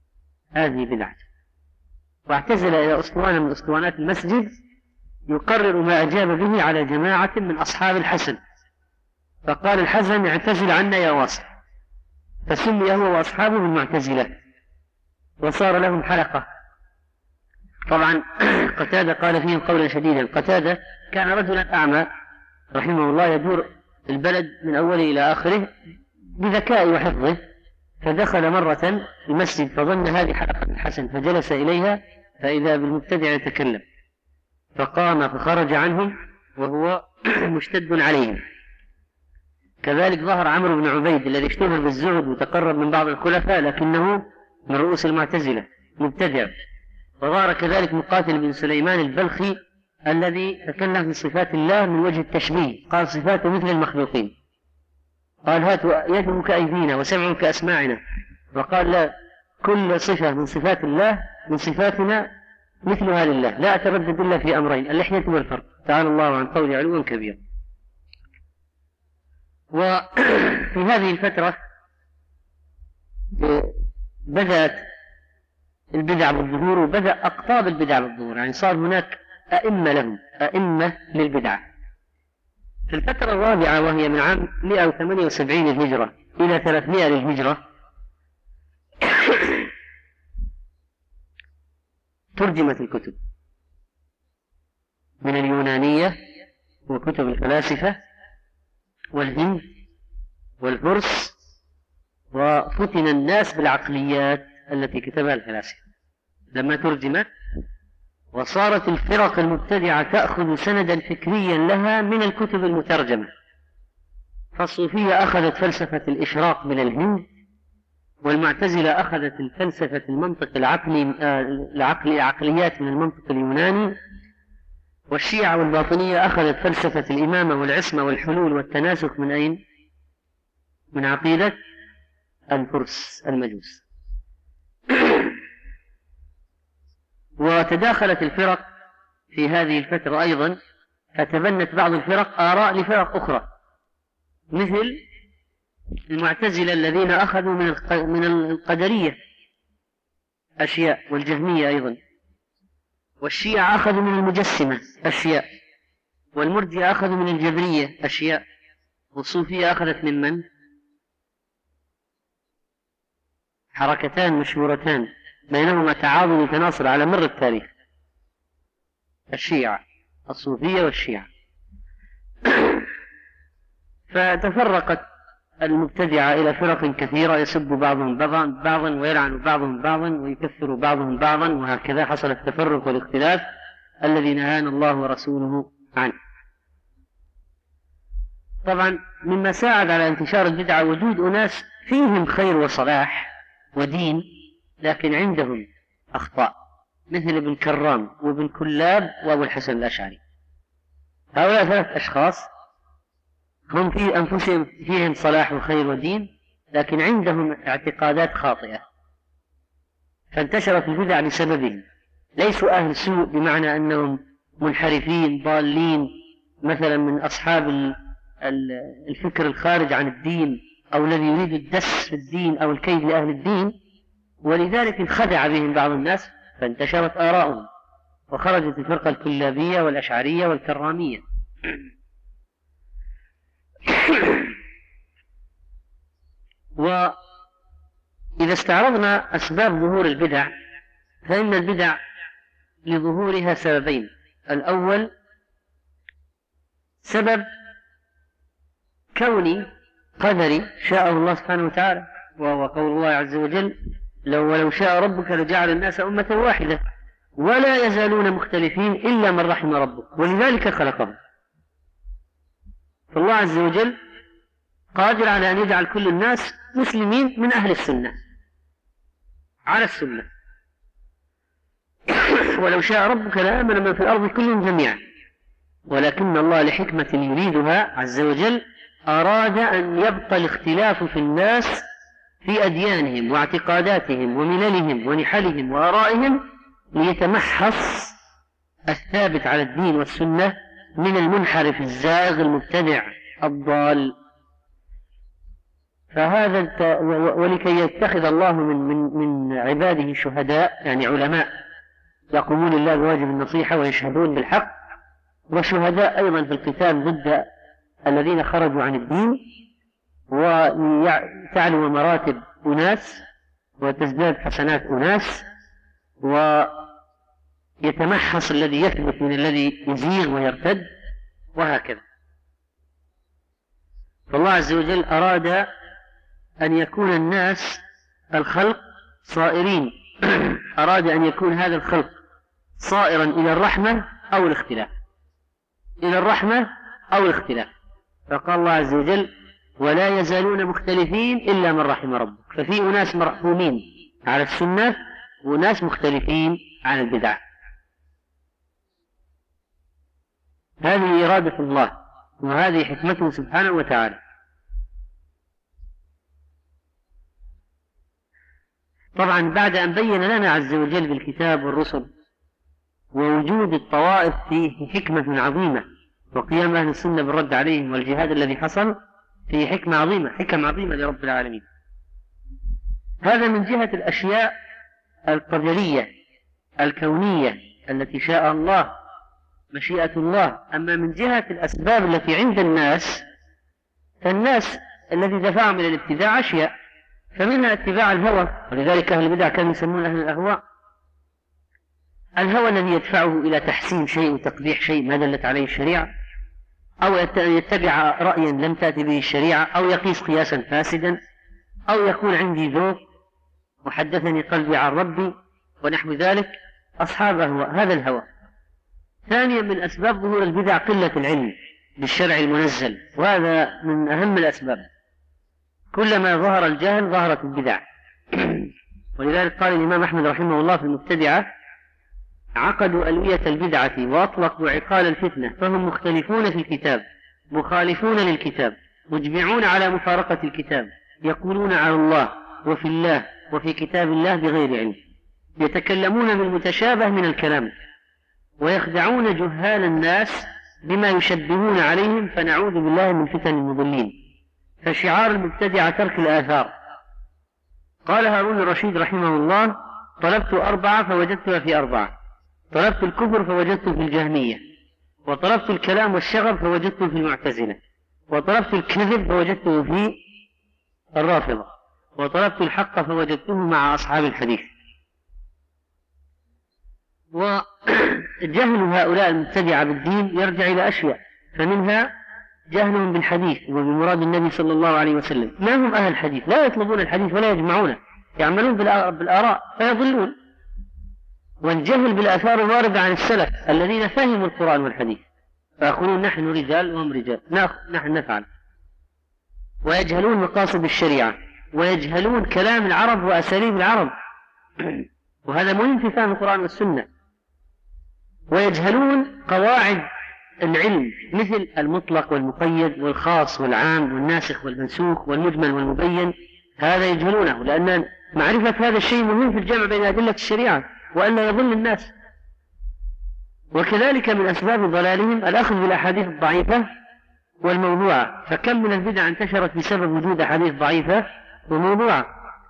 هذه بدعة. واعتزل إلى أسطوانة من أسطوانات المسجد يقرر ما أجاب به على جماعة من أصحاب الحسن، فقال الحسن اعتزل عنا يا واصل، فسمي هو وأصحابه بالمعتزلة وصار لهم حلقة. طبعا قتادة قال فيهم قولا شديدا. قتادة كان رجلا أعمى رحمه الله يدور البلد من أوله إلى آخره بذكاء وحفظه، فدخل مرة المسجد فظن هذه حلقة الحسن فجلس إليها فإذا بالمبتدع يتكلم، فقام فخرج عنهم وهو مشتد عليهم. كذلك ظهر عمرو بن عبيد الذي اشتهر بالزهد وتقرب من بعض الخلفاء لكنه من رؤوس المعتزلة مبتدع. وظهر كذلك مقاتل بن سليمان البلخي الذي تكلم في صفات الله من وجه التشبيه، قال صفاته مثل المخلوقين، قال هات يده كأيدينا وسمعه كأسماعنا، وقال لا، كل صفة من صفات الله من صفاتنا مثلها لله، لا أتردد إلا في أمرين، اللحية والفرق، تعالى الله عن قول علوا كبير. وفي هذه الفترة بدأت البدع بالظهور، وبدأ أقطاب البدع بالظهور، يعني صار هناك أئمة لهم، أئمة للبدعة. في الفترة الرابعة وهي من عام مئة وثمانية وسبعين للهجرة إلى ثلاثمائة للهجرة ترجمت الكتب من اليونانية وكتب الفلاسفة والهند والفرس، وفتن الناس بالعقليات التي كتبها الفلاسفة لما ترجمت، وصارت الفرق المبتدعة تأخذ سندا فكريا لها من الكتب المترجمة. فالصوفية أخذت فلسفة الإشراق من الهند، والمعتزلة أخذت الفلسفة المنطق العقلي العقلي العقليات من المنطق اليوناني، والشيعة والباطنية أخذت فلسفة الإمامة والعصمة والحلول والتناسخ من أين؟ من عقيدة الفرس المجوس. وتداخلت الفرق في هذه الفترة أيضا، فتبنت بعض الفرق آراء لفرق أخرى، مثل المعتزلة الذين أخذوا من القدرية أشياء، والجهمية أيضا، والشيعة أخذوا من المجسمة أشياء، والمرجئة أخذوا من الجبرية أشياء، والصوفية أخذت من من؟ حركتان مشهورتان بينهما تعاضد وتناصر على مر التاريخ، الشيعة، الصوفية والشيعة. فتفرقت المبتدعة إلى فرق كثيرة يسب بعضهم بعضا ويلعن بعضهم بعضا ويكفر بعضهم بعضا، وهكذا حصل التفرق والاختلاف الذي نهانا الله ورسوله عنه. طبعا مما ساعد على انتشار البدعة وجود أناس فيهم خير وصلاح ودين لكن عندهم أخطاء، مثل ابن كرام وابن كلاب وابو الحسن الأشعري. هؤلاء ثلاث أشخاص هم في أنفسهم فيهم صلاح وخير ودين لكن عندهم اعتقادات خاطئة، فانتشرت البدع بسببهم. ليسوا أهل سوء بمعنى أنهم منحرفين ضالين مثلا من أصحاب الفكر الخارج عن الدين أو الذي يريد الدس في الدين أو الكيد لأهل الدين، ولذلك انخدع بهم بعض الناس فانتشرت آراؤهم، وخرجت الفرقة الكلابية والأشعرية والكرامية. وإذا استعرضنا أسباب ظهور البدع فإن البدع لظهورها سببين. الأول سبب كوني قدري شاءه الله سبحانه وتعالى، وهو قول الله عز وجل لو ولو شاء ربك لجعل الناس أمة واحدة ولا يزالون مختلفين إلا من رحم ربك ولذلك خلقهم. فالله عز وجل قادر على أن يجعل كل الناس مسلمين من أهل السنة على السنة، ولو شاء ربك لآمن من في الأرض كلهم جميعا، ولكن الله لحكمة يريدها عز وجل أراد أن يبقى الاختلاف في الناس في أديانهم واعتقاداتهم ومللهم ونحلهم وآرائهم ليتمحص الثابت على الدين والسنة من المنحرف الزاغ المبتدع الضال. فهذا الت... ولكي يتخذ الله من من من عباده شهداء، يعني علماء يقومون لله بواجب النصيحة ويشهدون بالحق، وشهداء أيضا في القتال ضد الذين خرجوا عن الدين، وتعلو مراتب أناس وتزداد حسنات أناس، ويتمحص الذي يثبت من الذي يزيغ ويرتد، وهكذا. فالله عز وجل أراد أن يكون الناس الخلق صائرين أراد أن يكون هذا الخلق صائرا إلى الرحمة أو الاختلاف، إلى الرحمة أو الاختلاف. فقال الله عز وجل: ولا يزالون مختلفين إلا من رحم ربك. ففي أناس مرحومين على السنة وناس مختلفين عن البدع. هذه إرادة الله وهذه حكمته سبحانه وتعالى. طبعا بعد أن بين لنا عز وجل بالكتاب والرسل ووجود الطوائف فيه حكمة عظيمة، وقيام أهل السنة بالرد عليهم والجهاد الذي حصل فيه حكمة عظيمة، حكم عظيمة لرب العالمين. هذا من جهة الأشياء القدرية الكونية التي شاء الله، مشيئة الله. أما من جهة الأسباب التي عند الناس، فالناس الذي دفعهم إلى الابتداع أشياء، فمنها اتباع الهوى، ولذلك أهل البدع كانوا يسمون أهل الأهواء. الهوى الذي يدفعه إلى تحسين شيء وتقبيح شيء ما دلت عليه الشريعة، أو يتبع رأيا لم تأتي به الشريعة، أو يقيس قياسا فاسدا، أو يكون عندي ذوق وحدثني قلبي عن ربي ونحو ذلك. أصحاب هو هذا الهوى. ثانيا من أسباب ظهور البدع قلة العلم بالشرع المنزل، وهذا من أهم الأسباب. كلما ظهر الجهل ظهرت البدع. ولذلك قال الإمام أحمد رحمه الله في المبتدعة: عقدوا ألوية البدعة وأطلقوا عقال الفتنة، فهم مختلفون في الكتاب، مخالفون للكتاب، مجمعون على مفارقة الكتاب، يقولون على الله وفي الله وفي كتاب الله بغير علم، يتكلمون بالمتشابه من الكلام، ويخدعون جهال الناس بما يشبهون عليهم، فنعوذ بالله من فتن المضلين. فشعار المبتدع ترك الآثار. قال هارون الرشيد رحمه الله: طلبت أربعة فوجدتها في أربعة، طلبت الكفر فوجدته في الجهمية، وطلبت الكلام والشغب فوجدته في المعتزلة، وطلبت الكذب فوجدته في الرافضة، وطلبت الحق فوجدته مع أصحاب الحديث. وجهل هؤلاء المبتدعة بالدين يرجع إلى أشياء، فمنها جهلهم بالحديث وبمراد النبي صلى الله عليه وسلم. ما هم أهل الحديث، لا يطلبون الحديث ولا يجمعونه، يعملون بالآراء فيضلون. والجهل بالآثار الواردة عن السلف الذين فهموا القرآن والحديث، فيقولون نحن رجال وهم رجال، نحن نفعل. ويجهلون مقاصد الشريعة، ويجهلون كلام العرب وأساليب العرب، وهذا مهم في فهم القرآن والسنة. ويجهلون قواعد العلم مثل المطلق والمقيد والخاص والعام والناسخ والمنسوخ والمجمل والمبين، هذا يجهلونه، لأن معرفة هذا الشيء مهم في الجمع بين أدلة الشريعة وألا يضل الناس. وكذلك من أسباب ضلالهم الأخذ بالأحاديث الضعيفة والموضوعة، فكم من البدع انتشرت بسبب وجود أحاديث ضعيفة وموضوعة.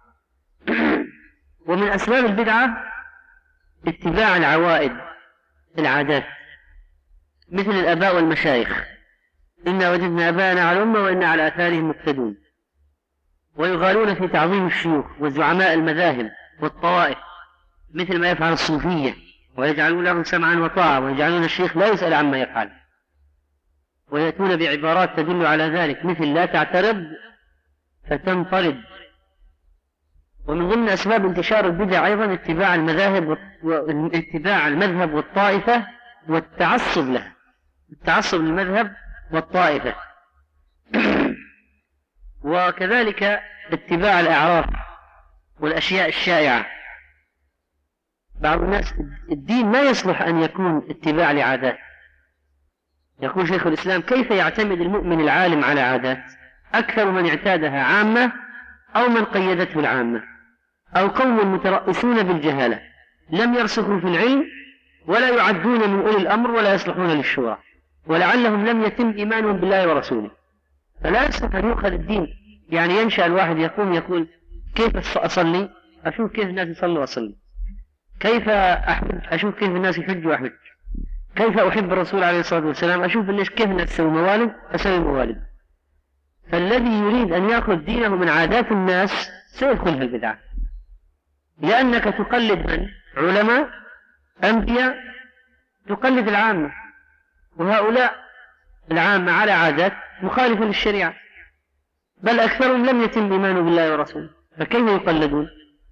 ومن أسباب البدعة اتباع العوائد، العادات، مثل الآباء والمشايخ: إنا وجدنا آباءنا على الأمة وإنا على آثارهم مقتدون. ويغالون في تعظيم الشيوخ وزعماء المذاهب والطوائف، مثل ما يفعل الصوفية، ويجعلون لهم سمعا وطاعة، ويجعلون الشيخ لا يسأل عما يفعل، ويأتون بعبارات تدل على ذلك، مثل لا تعترض فتنطرد. ومن ضمن أسباب انتشار البدع أيضا اتباع المذاهب واتباع المذهب والطائفة والتعصب له، التعصب للمذهب والطائفة. وكذلك اتباع الأعراف والأشياء الشائعة. بعض الناس الدين ما يصلح أن يكون اتباع لعادات. يقول شيخ الإسلام: كيف يعتمد المؤمن العالم على عادات؟ أكثر من اعتادها عامة، أو من قيدته العامة، أو قوم مترأسون بالجهالة لم يرسخوا في العلم ولا يعدون من أولي الأمر ولا يصلحون للشورى، ولعلهم لم يتم إيمانهم بالله ورسوله. فلا يصلح أن يؤخذ الدين يعني ينشأ الواحد يقوم يقول كيف أصلي؟ أشوف كيف الناس يصلوا وأصلي. كيف أحج؟ أشوف كيف الناس يحجوا وأحج. كيف أحب الرسول عليه الصلاة والسلام؟ أشوف الناس كيف الناس تسوي موالد أسوي موالد. فالذي يريد أن يأخذ دينه من عادات الناس سيدخل في البدعة، لأنك تقلد من؟ علماء، أنبياء، تقلد العامة، وهؤلاء العامة على عادات مخالفة للشريعة، بل أكثرهم لم يتم الإيمان بالله ورسوله، فكيف يقلدون؟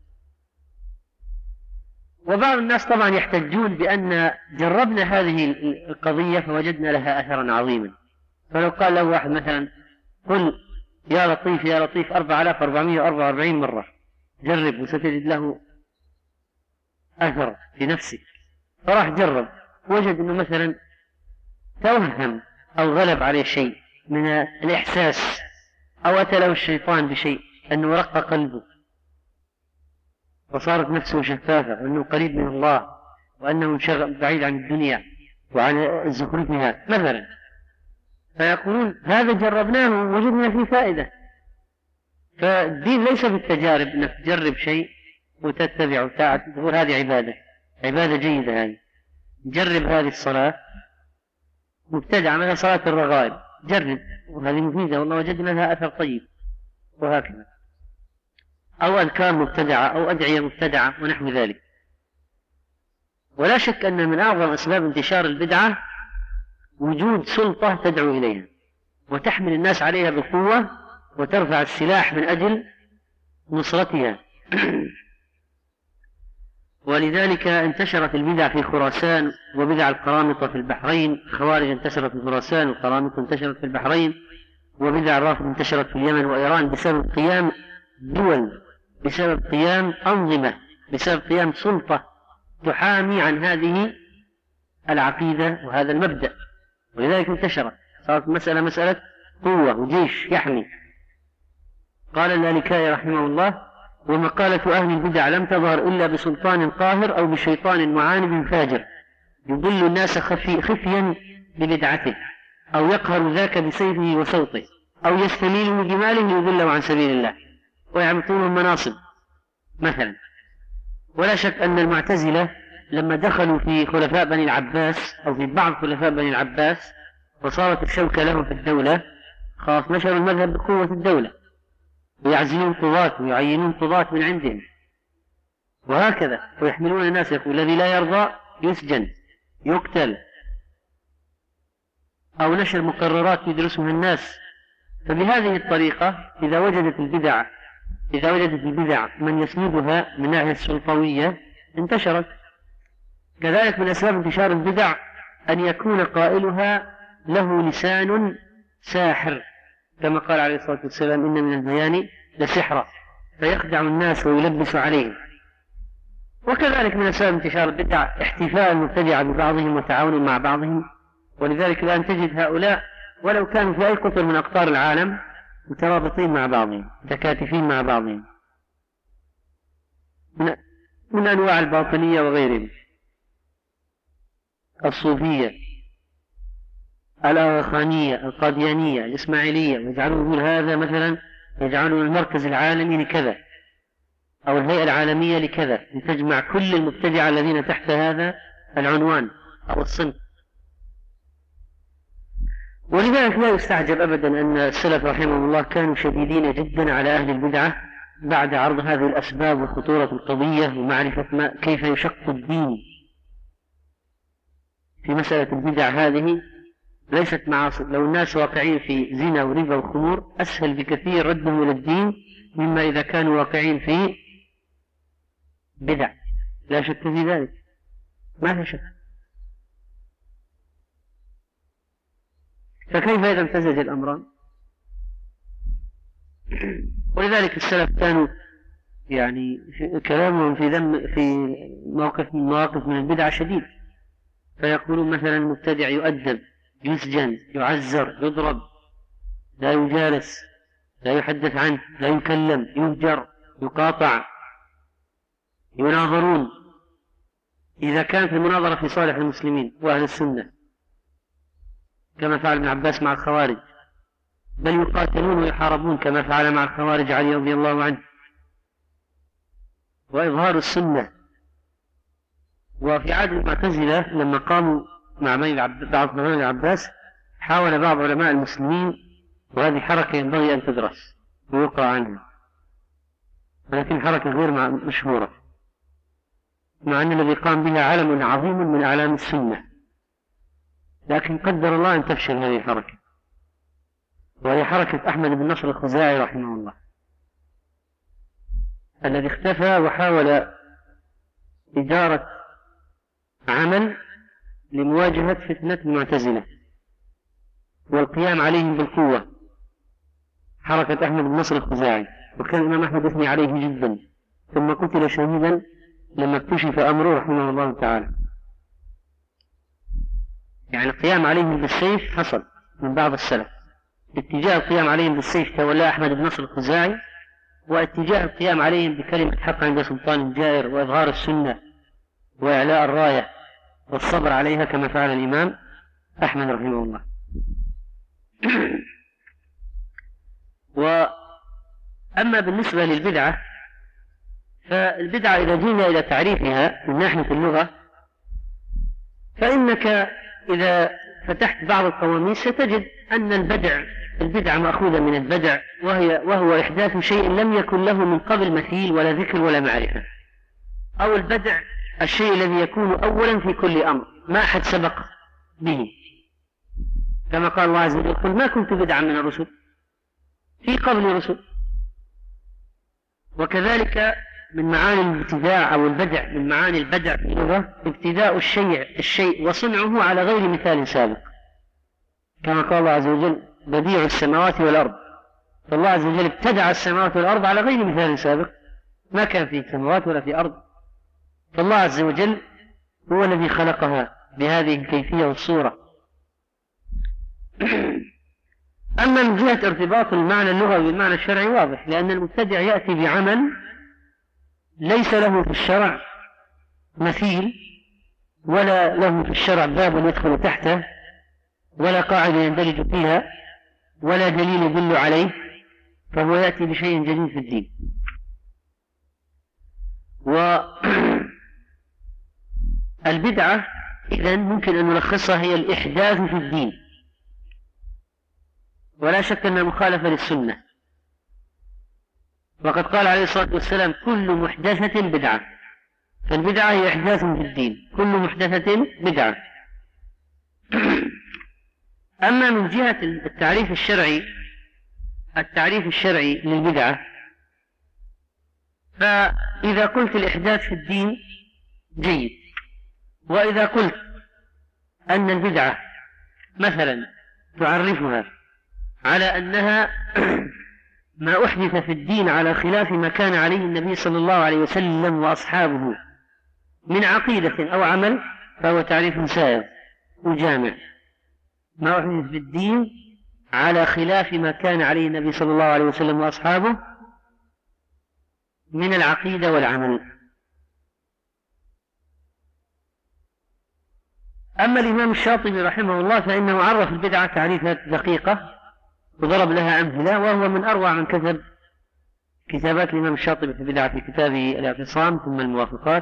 وبعض الناس طبعا يحتجون بأن جربنا هذه القضية فوجدنا لها أثرا عظيما. فلو قال له واحد مثلا قل يا لطيف يا لطيف أربعة آلاف وأربعمائة وأربعة وأربعين مرة، جرب وستجد له أثر في نفسك. فراح جرب وجد أنه مثلا توهم أو غلب عليه شيء من الإحساس، أو أتى له الشيطان بشيء أنه رق قلبه وصارت نفسه شفافة، وأنه قريب من الله، وأنه انشغل بعيد عن الدنيا وعن زخرفها مثلا. فيقولون هذا جربناه ووجدنا فيه فائدة. فالدين ليس بالتجارب، أنك تجرب شيء وتتبع وتقول هذه عبادة عبادة جيدة، هذه جرب هذه الصلاة مبتدعة مثل صلاة الرغائب، جرب وهذه مفيدة والله وجدنا لها أثر طيب، وهكذا. أو أذكار مبتدعة أو أدعية مبتدعة ونحو ذلك. ولا شك أن من أعظم أسباب انتشار البدعة وجود سلطة تدعو إليها وتحمل الناس عليها بقوة وترفع السلاح من أجل نصرتها. ولذلك انتشرت البدع في خراسان، وبدع القرامطة في البحرين. خوارج انتشرت في خراسان، والقرامطة انتشرت في البحرين، وبدع الرافض انتشرت في اليمن وإيران بسبب قيام دول، بسبب قيام أنظمة، بسبب قيام سلطة تحامي عن هذه العقيدة وهذا المبدأ، ولذلك انتشرت. صارت المسألة مسألة قوة وجيش يحمي. قال اللالكائي رحمه الله: ومقالة أهل البدع لم تظهر إلا بسلطان قاهر أو بشيطان معاند فاجر يضل الناس خفي خفيا ببدعته، أو يقهر ذاك بسيفه وصوته، أو يستميل بجماله يضله عن سبيل الله ويعمطون مناصب مثلا. ولا شك أن المعتزلة لما دخلوا في خلفاء بني العباس أو في بعض خلفاء بني العباس وصارت الشوكة لهم في الدولة، خاص نشروا المذهب بقوة الدولة ويعزلون قضاة ويعينون قضاة من عندهم وهكذا، ويحملون الناس. يقول الذي لا يرضى يسجن يقتل، أو نشر مقررات يدرسها الناس. فبهذه الطريقة إذا وجدت البدع إذا وجدت البدع من يسندها من ناحية السلطوية انتشرت. كذلك من أسباب انتشار البدع أن يكون قائلها له لسان ساحر، كما قال عليه الصلاة والسلام: إن من البيان لسحرا، فيخدع الناس ويلبس عليهم. وكذلك من أسباب انتشار البدع احتفاء المبتدعة ببعضهم وتعاون مع بعضهم. ولذلك الآن تجد هؤلاء ولو كانوا في أي قطر من أقطار العالم مترابطين مع بعضهم، متكاتفين مع بعضهم، من أنواع الباطنية وغيرهم، الصوفية، الآغاخانية، القاديانية، الإسماعيلية، ويجعلون هذا مثلا يجعلون المركز العالمي لكذا أو الهيئة العالمية لكذا، لتجمع كل المبتدعة الذين تحت هذا العنوان أو الصنف. ولذلك لا يستعجب أبدا أن السلف رحمهم الله كانوا شديدين جدا على أهل البدعة بعد عرض هذه الأسباب وخطورة القضية ومعرفة ما كيف يشق الدين في مسألة البدع هذه. ليست معاصي. لو الناس واقعين في زنا وربا وخمور أسهل بكثير ردهم إلى الدين مما إذا كانوا واقعين في بدع، لا شك في ذلك، ما في شك. فكيف إذا امتزج الأمران؟ ولذلك السلف كانوا يعني كلامهم في ذم في موقف من مواقف من البدع شديد، فيقولون مثلا المبتدع يؤدب، يسجن، يعزر، يضرب، لا يجالس، لا يحدث عنه، لا يكلم، يهجر، يقاطع، يناظرون إذا كانت المناظرة في صالح المسلمين وأهل السنة، كما فعل ابن عباس مع الخوارج، بل يقاتلون ويحاربون كما فعل مع الخوارج علي رضي الله عنه. وإظهار السنة. وفي عهد المعتزلة لما قاموا مع بعض من العباس حاول بعض علماء المسلمين، وهذه حركة ينبغي أن تدرس ويقرأ عنها، ولكن حركة غير مشهورة، مع أن الذي قام بها علم عظيم من أعلام السنة، لكن قدر الله أن تفشل هذه الحركة، وهي حركة أحمد بن نصر الخزاعي رحمه الله، الذي اختفى وحاول إدارة عمل لمواجهة فتنة المعتزلة والقيام عليهم بالقوة. حركة أحمد بن نصر الخزاعي، وكان الإمام أحمد يثني عليه جدا، ثم قتل شهيدا لما اكتشف أمره رحمه الله تعالى. يعني القيام عليهم بالسيف حصل من بعض السلف، اتجاه القيام عليهم بالسيف تولى أحمد بن نصر الخزاعي، واتجاه القيام عليهم بكلمة حق عند سلطان جائر وإظهار السنة وإعلاء الراية والصبر عليها كما فعل الإمام أحمد رحمه الله. وأما بالنسبة للبدعة، فالبدعة إذا جينا إلى تعريفها من ناحية اللغة، فإنك إذا فتحت بعض القواميس ستجد أن البدع البدعة مأخوذة من البدع، وهي وهو إحداث شيء لم يكن له من قبل مثيل ولا ذكر ولا معرفة. أو البدع الشيء الذي يكون أولا في كل أمر ما أحد سبق به، كما قال الله عز وجل: قل ما كنت بدعا من الرسل في قبل الرسل. وكذلك من معاني الابتداع أو البدع، من معاني البدع في اللغة ابتداء الشيء الشيء وصنعه على غير مثال سابق، كما قال الله عز وجل: بديع السماوات والأرض. فالله عز وجل ابتدع السماوات والأرض على غير مثال سابق، ما كان في سماوات ولا في أرض، فالله عز وجل هو الذي خلقها بهذه الكيفية والصورة. أما من جهة ارتباط المعنى اللغوي بالمعنى الشرعي واضح، لأن المبتدع يأتي بعمل ليس له في الشرع مثيل، ولا له في الشرع باب يدخل تحته، ولا قاعدة يندرج فيها، ولا دليل يدل عليه، فهو يأتي بشيء جديد في الدين. والبدعة إذن ممكن أن نلخصها هي الإحداث في الدين، ولا شك أنها مخالفة للسنة. وقد قال عليه الصلاة والسلام: كل محدثة بدعة. فالبدعة هي إحداث في الدين، كل محدثة بدعة. أما من جهة التعريف الشرعي التعريف الشرعي للبدعة، فإذا قلت الإحداث في الدين جيد، وإذا قلت أن البدعة مثلا تعرفها على أنها ما أحدث في الدين على خلاف ما كان عليه النبي صلى الله عليه وسلم وأصحابه من عقيدة أو عمل، فهو تعريف سائغ وجامع. ما أحدث في الدين على خلاف ما كان عليه النبي صلى الله عليه وسلم وأصحابه من العقيدة والعمل. أما الإمام الشاطبي رحمه الله فإنه عرف البدعة تعريفات دقيقة وضرب لها أمثلة، وهو من أروع من كتب كتابات الإمام الشاطبي في البدعة في كتابه الاعتصام ثم الموافقات،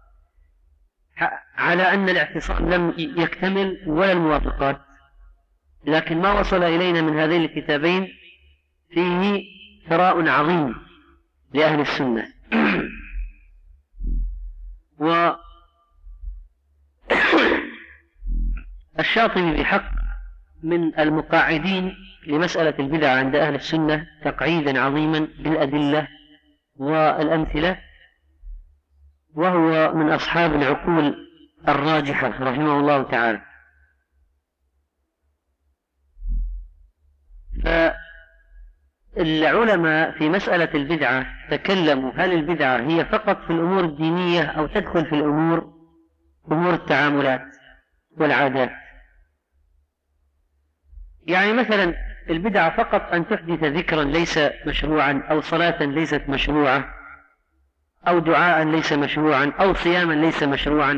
على أن الاعتصام لم يكتمل ولا الموافقات، لكن ما وصل إلينا من هذين الكتابين فيه ثراء عظيم لأهل السنة. والشاطبي بحق من المقاعدين لمسألة البدع عند أهل السنة تقعيدا عظيما بالأدلة والأمثلة، وهو من أصحاب العقول الراجحة رحمه الله تعالى. فالعلماء في مسألة البدعة تكلموا هل البدعة هي فقط في الأمور الدينية أو تدخل في الأمور أمور التعاملات والعادات. يعني مثلا البدعة فقط أن تحدث ذكرا ليس مشروعا، أو صلاة ليست مشروعة، أو دعاء ليس مشروعا، أو صياما ليس مشروعا،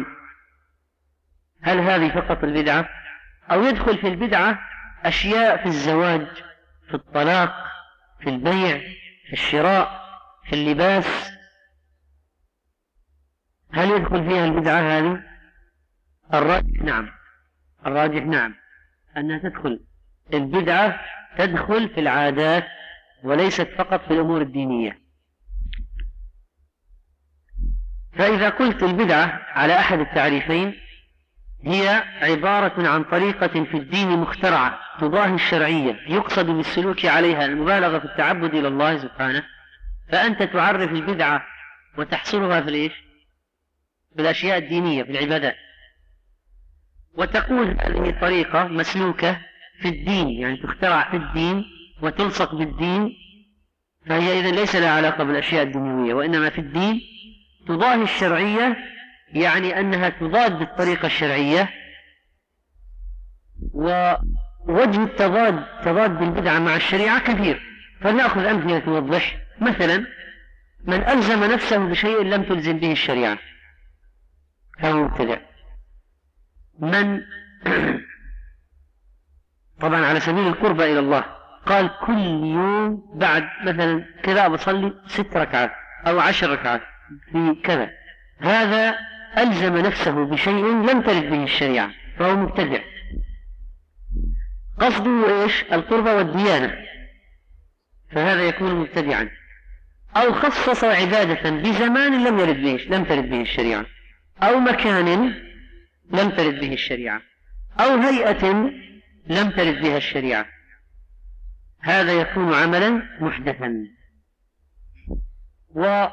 هل هذه فقط البدعة؟ أو يدخل في البدعة أشياء في الزواج، في الطلاق، في البيع، في الشراء، في اللباس، هل يدخل فيها البدعة هذه؟ الراجح نعم، الراجح نعم أنها تدخل. البدعة تدخل في العادات وليست فقط في الأمور الدينية. فإذا قلت البدعة على أحد التعريفين هي عبارة عن طريقة في الدين مخترعة تضاهي الشرعية يقصد بالسلوك عليها المبالغة في التعبد إلى الله سبحانه، فأنت تعرف البدعة وتحصرها في الإيش؟ بالأشياء الدينية، في العبادات، وتقول هذه الطريقة مسلوكة في الدين، يعني تخترع في الدين وتلصق بالدين، فهي إذن ليس لها علاقة بالأشياء الدنيوية، وإنما في الدين تضاهي الشرعية، يعني أنها تضاد الطريقة الشرعية. ووجه التضاد تضاد البدعة مع الشريعة كثير، فلنأخذ أمثلة توضح. مثلا من ألزم نفسه بشيء لم تلزم به الشريعة فهو مبتدع. من طبعا على سبيل القربة إلى الله قال كل يوم بعد مثلا كذا بصلي ست ركعات أو عشر ركعات في كذا، هذا ألزم نفسه بشيء لم ترد به الشريعة فهو مبتدع. قصده إيش؟ القربة والديانة، فهذا يكون مبتدعا. أو خصص عبادة بزمان لم يرد به لم ترد به الشريعة، أو مكان لم ترد به الشريعة، أو هيئة لم ترد بها الشريعة، هذا يكون عملا محدثا. و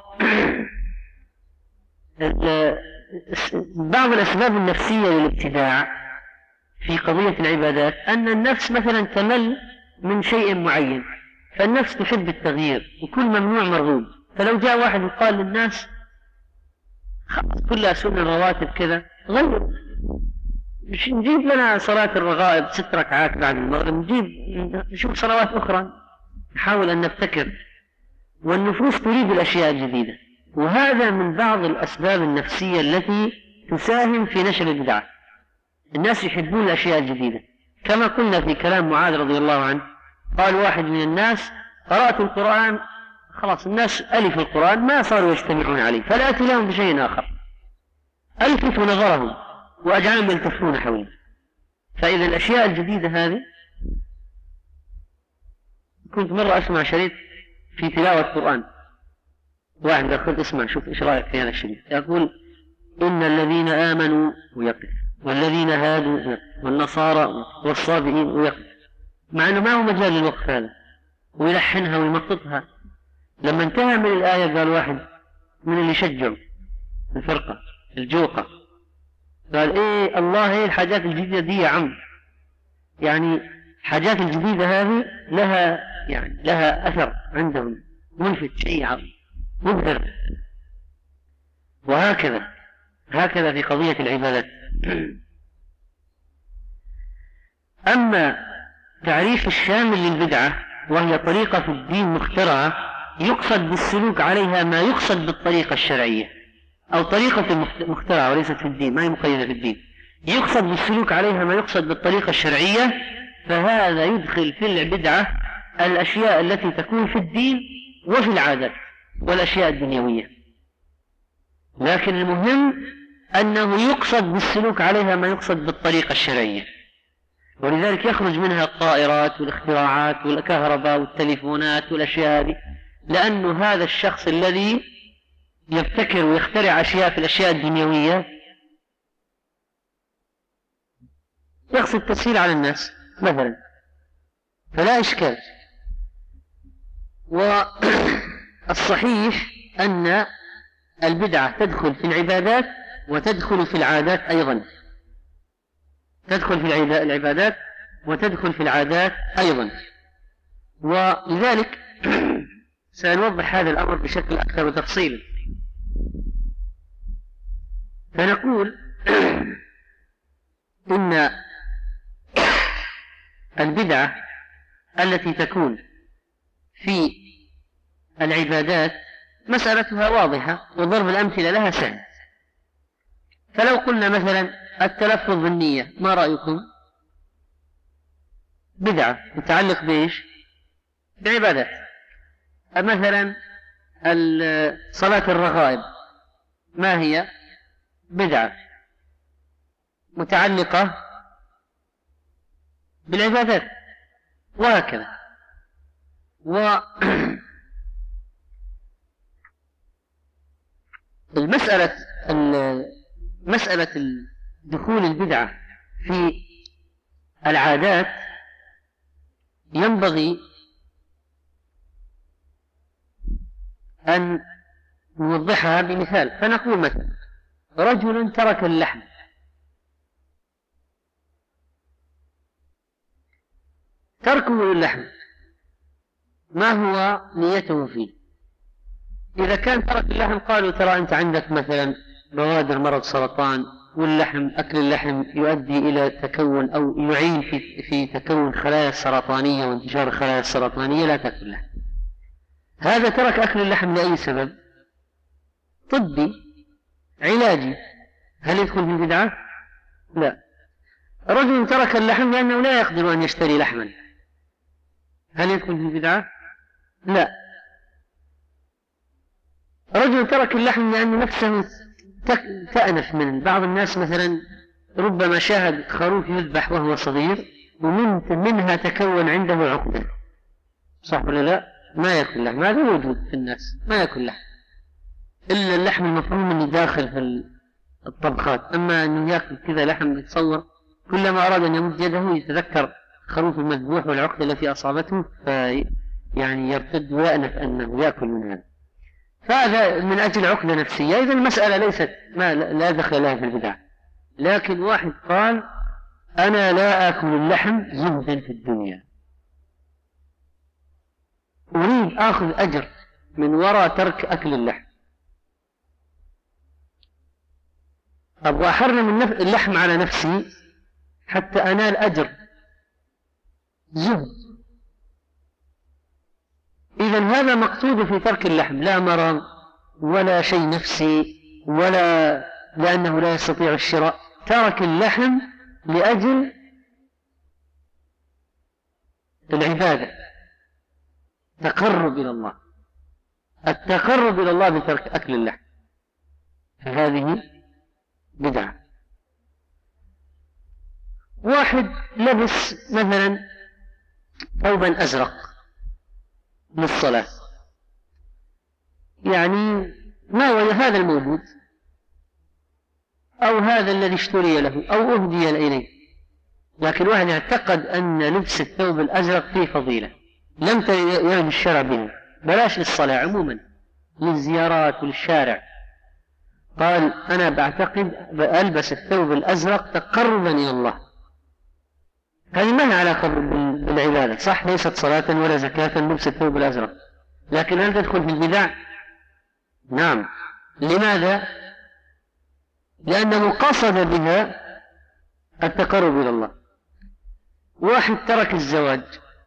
بعض الأسباب النفسية للابتداع في قضية العبادات أن النفس مثلا تمل من شيء معين، فالنفس تحب التغيير وكل ممنوع مرغوب. فلو جاء واحد وقال للناس خلاص كلها سنة الرواتب كذا، غير، نجيب لنا صلاة الرغائب ست ركعات بعد المغرب، نجيب نشوف صلوات أخرى، نحاول أن نبتكر. والنفوس تريد الأشياء الجديدة، وهذا من بعض الأسباب النفسية التي تساهم في نشر البدعة. الناس يحبون الأشياء الجديدة، كما قلنا في كلام معاذ رضي الله عنه، قال واحد من الناس قرأت القرآن خلاص الناس ألف القرآن ما صاروا يجتمعون عليه، فلأتي لهم بشيء آخر ألفت نظرهم وأجعلهم يلتفون حولي. فإذا الأشياء الجديدة هذه، كنت مرة أسمع شريط في تلاوة القرآن، واحد قال خذ اسمع شوف إيش رأيك في هذا الشريط، يقول إن الذين آمنوا ويقف والذين هادوا ويقف والنصارى والصابئين ويقف، مع أنه ما هو مجال للوقف هذا، ويلحنها ويمططها. لما انتهى من الآية قال واحد من اللي شجعوا الفرقة الجوقة، قال إيه الله إيه الحاجات الجديدة دي يا عم، يعني الحاجات الجديدة هذه لها يعني لها أثر عندهم ملفت شيء مبهر. وهكذا هكذا في قضية العبادات. أما تعريف الشامل للبدعة وهي طريقة في الدين مخترعة يقصد بالسلوك عليها ما يقصد بالطريقة الشرعية، أو طريقة مخترعة وليست في الدين، ما هي مقيدة في الدين، يقصد بالسلوك عليها ما يقصد بالطريقة الشرعية، فهذا يدخل في البدعة الأشياء التي تكون في الدين وفي العادات والأشياء الدنيوية. لكن المهم أنه يقصد بالسلوك عليها ما يقصد بالطريقة الشرعية، ولذلك يخرج منها الطائرات والاختراعات والكهرباء والتليفونات والأشياء هذه، لأنه هذا الشخص الذي يبتكر ويخترع أشياء في الأشياء الدنيوية يقصد التسهيل على الناس مثلا، فلا إشكال. والصحيح أن البدعة تدخل في العبادات وتدخل في العادات أيضا، تدخل في العبادات وتدخل في العادات أيضا. ولذلك سنوضح هذا الأمر بشكل أكثر تفصيلا. فنقول إن البدعة التي تكون في العبادات مسألتها واضحة وضرب الأمثلة لها سهل. فلو قلنا مثلا التلفظ بالنية، ما رأيكم؟ بدعة متعلق بإيش؟ بعبادات. مثلا صلاة الرغائب ما هي؟ بدعة متعلقة بالعبادات، وهكذا. والمسألة مسألة دخول البدعة في العادات ينبغي أن نوضحها بمثال. فنقول مثلا رجل ترك اللحم، تركه للحم ما هو نيته فيه؟ إذا كان ترك اللحم قالوا ترى أنت عندك مثلا بوادر مرض سرطان، واللحم أكل اللحم يؤدي إلى تكون أو يعين في, في تكون خلايا السرطانية وانتشار الخلايا السرطانية، لا تأكل اللحم. هذا ترك أكل اللحم لأي سبب؟ طبي علاجي، هل يدخل في البدعة؟ لا. رجل ترك اللحم لأنه لا يقدر أن يشتري لحما، هل يدخل في البدعة؟ لا. رجل ترك اللحم لأن نفسه تأنف من بعض الناس، مثلا ربما شاهد خروف يذبح وهو صغير ومنها تكون عنده عقدة، صح ولا لا؟ ما يأكل لحم، هذا موجود في الناس، ما يأكل لحم إلا اللحم المفروم اللي داخل في الطبخات. أما أنه يأكل كذا لحم، يتصور كلما أراد أن يمد يده يتذكر خروف المذبوح والعقدة التي أصابته في يعني يرتد ويأنف أنه يأكل من هذا، فهذا من أجل عقدة نفسية. إذا المسألة ليست ما لا دخل لها في البدع، لكن واحد قال أنا لا آكل اللحم زهدا في الدنيا، أريد آخذ أجر من وراء ترك أكل اللحم، أبغى أحرم اللحم على نفسي حتى أنال أجر زهد. إذن هذا مقصود في ترك اللحم، لا مرض ولا شيء نفسي ولا لأنه لا يستطيع الشراء، ترك اللحم لأجل العبادة، تقرب إلى الله، التقرب إلى الله بترك أكل اللحم، فهذه بدعة. واحد لبس مثلا ثوبا أزرق للصلاة، يعني ما هو هذا الموجود أو هذا الذي اشتري له أو أهدي إليه، لكن واحد اعتقد أن لبس الثوب الأزرق فيه فضيلة لم يرد الشرع بها، بلاش للصلاة عموما، للزيارات والشارع، قال أنا بعتقد ألبس الثوب الأزرق تقربا إلى الله. هذه ما لها علاقة بالعبادة، صح، ليست صلاة ولا زكاة لبس الثوب الأزرق، لكن هل تدخل في البدع؟ نعم. لماذا؟ لأنه قصد بها التقرب إلى الله. واحد ترك الزواج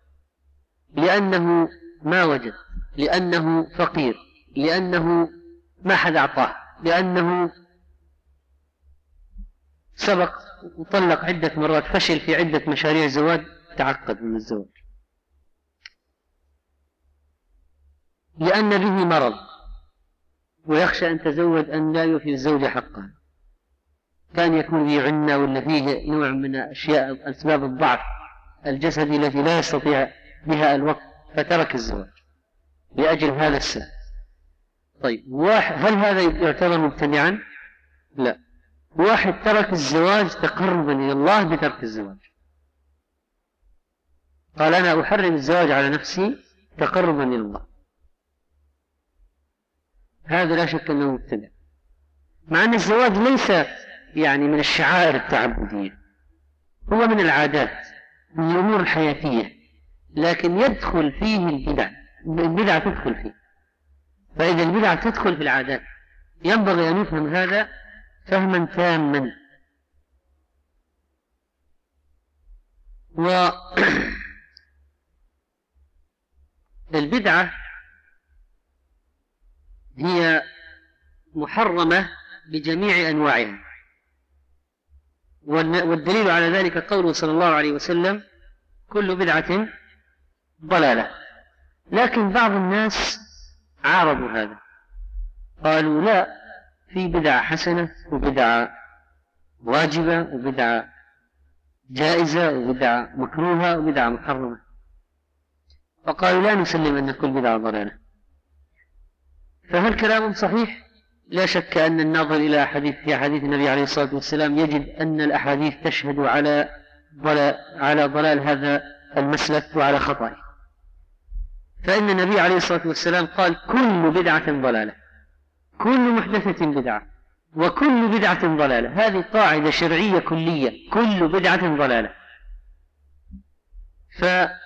لأنه ما وجد، لأنه فقير، لأنه ما حد أعطاه، لأنه سبق وطلق عدة مرات، فشل في عدة مشاريع زواج، تعقد من الزواج، لأن به مرض ويخشى أن تزوج أن لا يوفي الزوجة حقها، كان يكون فيه عنة ولا فيه نوع من أشياء أسباب الضعف الجسدي التي لا يستطيع بها الوقت، فترك الزواج لأجل هذا السبب. طيب هل هذا يعتبر مبتدعا؟ لا. واحد ترك الزواج تقربا إلى الله بترك الزواج، قال أنا أحرم الزواج على نفسي تقربا إلى الله، هذا لا شك أنه مبتدع، مع أن الزواج ليس يعني من الشعائر التعبدية، هو من العادات، من الأمور الحياتية، لكن يدخل فيه البدع، البدع تدخل فيه. فإذا البدع تدخل في العادات ينبغي أن يفهم هذا فهما تاما. والبدعة هي محرمة بجميع أنواعها، والدليل على ذلك قوله صلى الله عليه وسلم كل بدعة ضلالة، لكن بعض الناس عارضوا هذا، قالوا لا، في بدعة حسنة وبدعة واجبة وبدعة جائزة وبدعة مكروهة وبدعة محرمة، فقالوا لا نسلم أن كل بدعة ضلالة. فهل كلامهم صحيح؟ لا شك أن الناظر إلى أحاديث في أحاديث النبي عليه الصلاة والسلام يجد أن الأحاديث تشهد على ضلال, على ضلال هذا المسلك وعلى خطأه. فإن النبي عليه الصلاة والسلام قال كل بدعة ضلالة، كل محدثة بدعة، وكل بدعة ضلالة. هذه قاعدة شرعية كلية، كل بدعة ضلالة. فما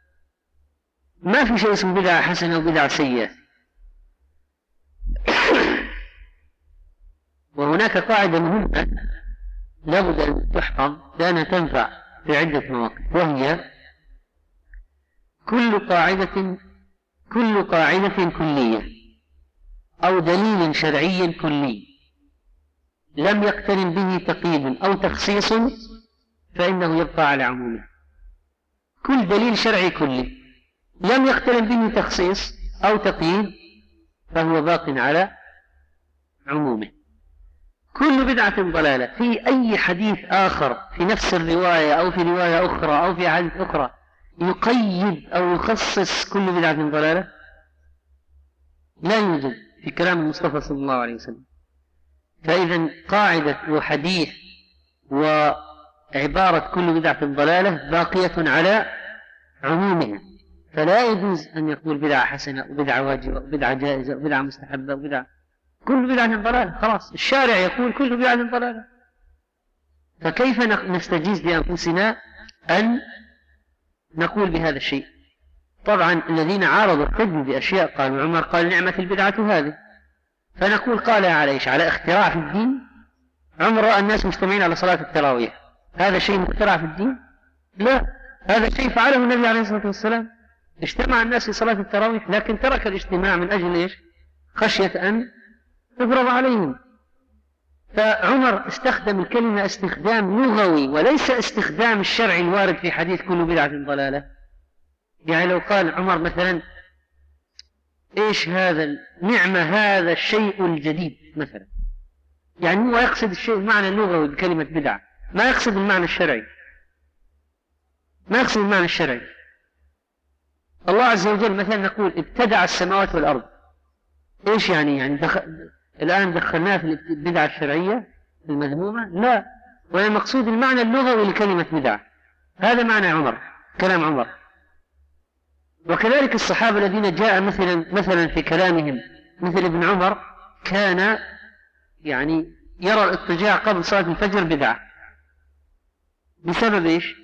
في شيء اسمه بدعة حسنة وبدعة سيئة. وهناك قاعدة مهمة لابد أن تحفظ لأنها تنفع في عدة مواقف، وهي كل قاعدة كل قاعدة كلية أو دليل شرعي كلي لم يقترن به تقييد أو تخصيص فإنه يبقى على عمومه. كل دليل شرعي كلي لم يقترن به تخصيص أو تقييد فهو باق على عمومه. كل بدعة ضلالة في أي حديث آخر في نفس الرواية أو في رواية أخرى أو في حديث أخرى يقيد أو يخصص كل بدعة ضلالة لا يوجد في كلام المصطفى صلى الله عليه وسلم. فإذا قاعدة وحديث وعبارة كل بدعة ضلالة باقية على عمومها، فلا يجوز أن يقول بدعة حسنة وبدعة واجبة وبدعة جائزة وبدعة مستحبة وبدعة، كل بدعة ضلالة. خلاص الشارع يقول كل بدعة ضلالة، فكيف نستجيز بأنفسنا أن نقول بهذا الشيء؟ طبعا الذين عارضوا احتجوا بأشياء، قالوا عمر قال نعمة البدعة هذه، فنقول قال على ايش؟ على اختراع في الدين؟ عمر رأى الناس مجتمعين على صلاة التراويح، هذا شيء مخترع في الدين؟ لا، هذا شيء فعله النبي عليه الصلاة والسلام. اجتمع الناس في صلاة التراويح لكن ترك الاجتماع من أجل ايش؟ خشية أن يفرض عليهم. فعمر استخدم الكلمة استخدام لغوي وليس استخدام الشرع الوارد في حديث كل بدعة ضلالة. يعني لو قال عمر مثلا ايش هذا النعمة هذا الشيء الجديد مثلا، يعني هو يقصد الشيء المعنى اللغوي بكلمة بدعة، ما يقصد المعنى الشرعي، ما يقصد المعنى الشرعي. الله عز وجل مثلا نقول ابتدع السماوات والأرض، ايش يعني؟ يعني دخل الآن دخلناه في البدعة الشرعية المذمومة؟ لا، والمقصود المعنى اللغوي لكلمة بدعة. هذا معنى عمر، كلام عمر. وكذلك الصحابة الذين جاء مثلا مثلا في كلامهم مثل ابن عمر كان يعني يرى الاضطجاع قبل صلاة الفجر بدعة بسبب ايش؟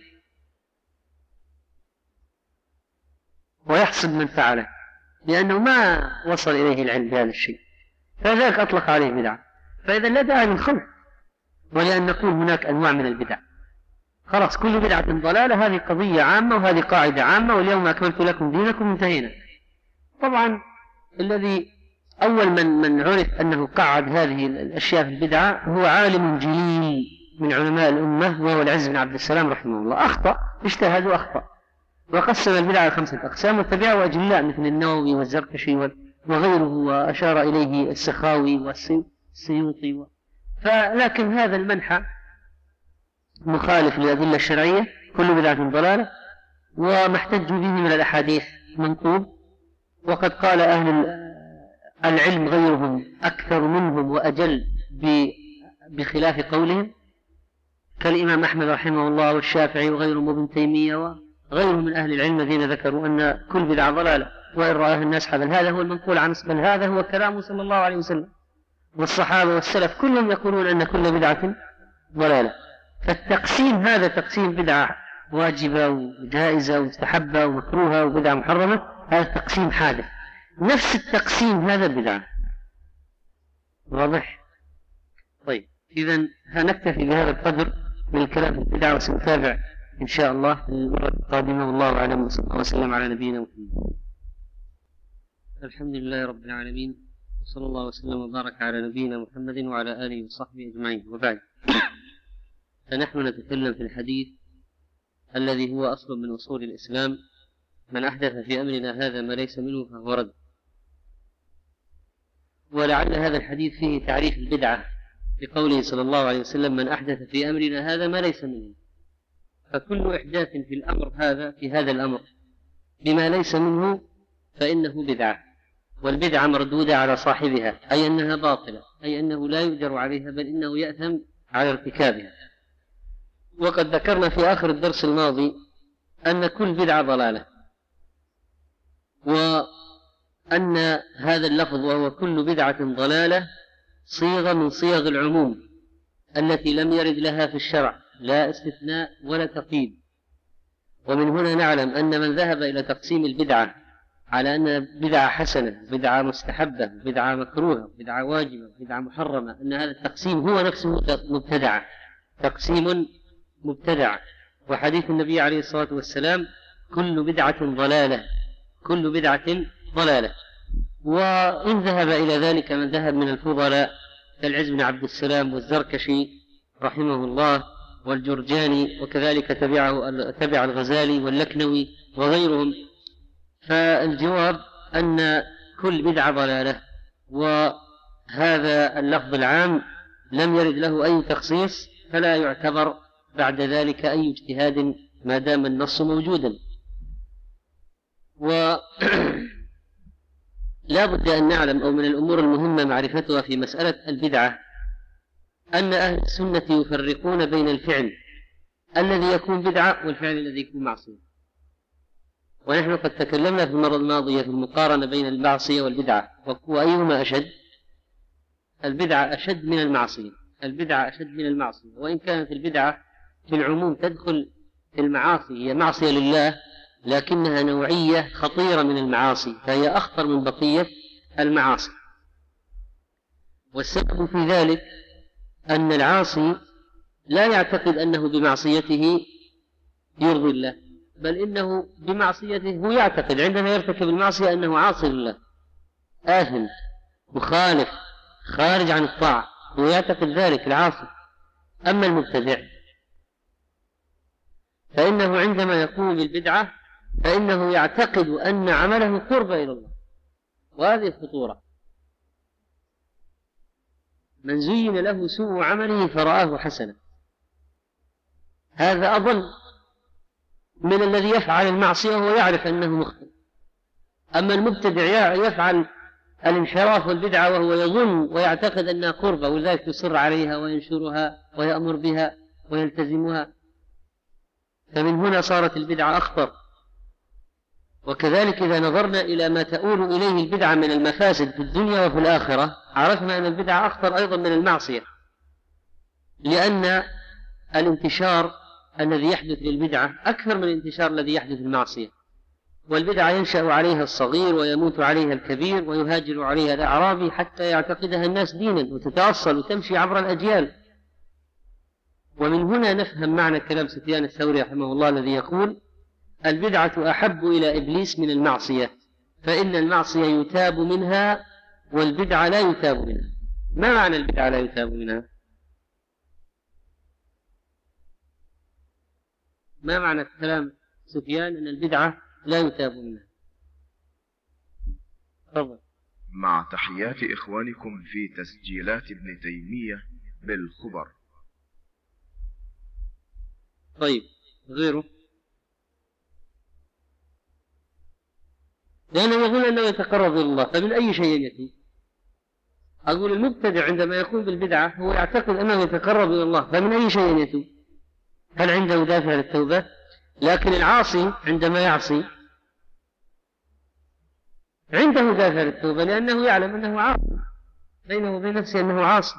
ويحسب من فعله لأنه ما وصل إليه العلم بهذا الشيء، فذلك أطلق عليه بدعة. فإذا لا داعي للخوف ولأن نقول هناك أنواع من البدع. خلاص كل بدعة ضلالة، هذه قضية عامة وهذه قاعدة عامة، واليوم أكملت لكم دينكم انتهينا. طبعا الذي أول من من عرف أنه قعد هذه الأشياء في البدعة هو عالم جليل من علماء الأمة وهو العز بن عبد السلام رحمه الله. أخطأ، اجتهد وأخطأ، وقسم البدعة خمسة أقسام واتبعه أجلاء مثل النووي والزركشي وغيره، وأشار إليه السخاوي والسيوطي. فلكن هذا المنحى مخالف للأدلة الشرعية، كل بدعة ضلالة، وما احتجوا به من الأحاديث منقوب. وقد قال أهل العلم غيرهم أكثر منهم وأجل بخلاف قولهم، كالإمام أحمد رحمه الله والشافعي وغيرهم وابن تيمية وغيرهم من أهل العلم الذين ذكروا أن كل بدعة ضلالة وإن رآه الناس حبل. هذا هو المنقول عن بل هذا هو كلامه صلى الله عليه وسلم، والصحابة والسلف كلهم يقولون أن كل بدعة ضلالة. فالتقسيم هذا تقسيم بدعة واجبة وجائزة ومستحبة ومكروهة وبدعة محرمة، هذا تقسيم حادث. نفس التقسيم هذا بدعة. واضح؟ طيب إذن هنكتفي بهذا القدر من الكلام في البدعة، وسنتابع إن شاء الله في المرة القادمة، والله أعلم، وصلى الله وسلم على نبينا محمد. الحمد لله رب العالمين، وصلى الله وسلم وبارك على نبينا محمد وعلى آله وصحبه أجمعين، وبعد. فنحن نتكلم في الحديث الذي هو أصل من أصول الإسلام، من أحدث في أمرنا هذا ما ليس منه فهو رد. ولعل هذا الحديث فيه تعريف البدعة بقوله صلى الله عليه وسلم من أحدث في أمرنا هذا ما ليس منه. فكل إحداث في الأمر هذا في هذا الأمر بما ليس منه فإنه بدعة، والبدعة مردودة على صاحبها، أي أنها باطلة، أي أنه لا يؤجر عليها بل إنه يأثم على ارتكابها. وقد ذكرنا في آخر الدرس الماضي أن كل بدعة ضلالة، وأن هذا اللفظ وهو كل بدعة ضلالة صيغة من صيغ العموم التي لم يرد لها في الشرع لا استثناء ولا تقييد. ومن هنا نعلم أن من ذهب إلى تقسيم البدعة على أن بدعة حسنة، بدعة مستحبة، بدعة مكروهة، بدعة واجبة، بدعة محرمة، أن هذا التقسيم هو نفسه مبتدع، تقسيم مبتدع. وحديث النبي عليه الصلاة والسلام كل بدعة ضلالة، كل بدعة ضلالة. وإن ذهب إلى ذلك من ذهب من الفضلاء كالعز بن عبد السلام والزركشي رحمه الله والجرجاني، وكذلك تبعه تبع الغزالي واللكنوي وغيرهم، فالجواب أن كل بدعة ضلالة، وهذا اللفظ العام لم يرد له أي تخصيص، فلا يعتبر بعد ذلك أي اجتهاد ما دام النص موجودا. ولا بد أن نعلم، أو من الأمور المهمة معرفتها في مسألة البدعة، أن أهل السنة يفرقون بين الفعل الذي يكون بدعة والفعل الذي يكون معصية. ونحن قد تكلمنا في المرة الماضية في المقارنة بين المعصية والبدعة، وأيهما أشد؟ البدعة أشد من المعصية، البدعة أشد من المعصية. وإن كانت البدعة في العموم تدخل في المعاصي، هي معصية لله لكنها نوعية خطيرة من المعاصي، فهي أخطر من بقية المعاصي. والسبب في ذلك أن العاصي لا يعتقد أنه بمعصيته يرضي الله، بل إنه بمعصيته هو يعتقد عندما يرتكب المعصية أنه عاصي لله، آثم، مخالف، خارج عن الطاعة، هو يعتقد ذلك العاصي. أما المبتدع فإنه عندما يقوم بالبدعة فإنه يعتقد أن عمله قرب إلى الله، وهذه الخطورة. من زين له سوء عمله فرآه حسنا، هذا أضل من الذي يفعل المعصية وهو يعرف أنه مخطئ. أما المبتدع يفعل الانحراف والبدعة وهو يظن ويعتقد أنها قربة، ولذلك يصر عليها وينشرها ويأمر بها ويلتزمها، فمن هنا صارت البدعة أخطر. وكذلك إذا نظرنا إلى ما تؤول إليه البدعة من المفاسد في الدنيا وفي الآخرة، عرفنا أن البدعة أخطر أيضا من المعصية، لأن الانتشار الذي يحدث للبدعة أكثر من الانتشار الذي يحدث للمعصية. والبدعة ينشأ عليها الصغير ويموت عليها الكبير ويهاجر عليها الأعرابي حتى يعتقدها الناس دينا وتتأصل وتمشي عبر الأجيال. ومن هنا نفهم معنى كلام سفيان الثوري رحمه الله الذي يقول البدعة أحب إلى إبليس من المعصية، فإن المعصية يتاب منها والبدعة لا يتاب منها. ما معنى البدعة لا يتاب منها؟ ما معنى كلام سفيان أن البدعة لا يتاب منها؟ تفضل. مع تحيات إخوانكم في تسجيلات ابن تيمية بالخبر. طيب، غيره؟ لأنه يقول أنه يتقرب إلى الله، فمن أي شيء يتوب؟ أقول المبتدع عندما يقوم بالبدعة هو يعتقد أنه يتقرب إلى الله، فمن أي شيء يتوب؟ هل عنده دافع للتوبة؟ لكن العاصي عندما يعصي عنده دافع للتوبة، لأنه يعلم أنه عاصي، بينه وبين نفسه أنه عاصي.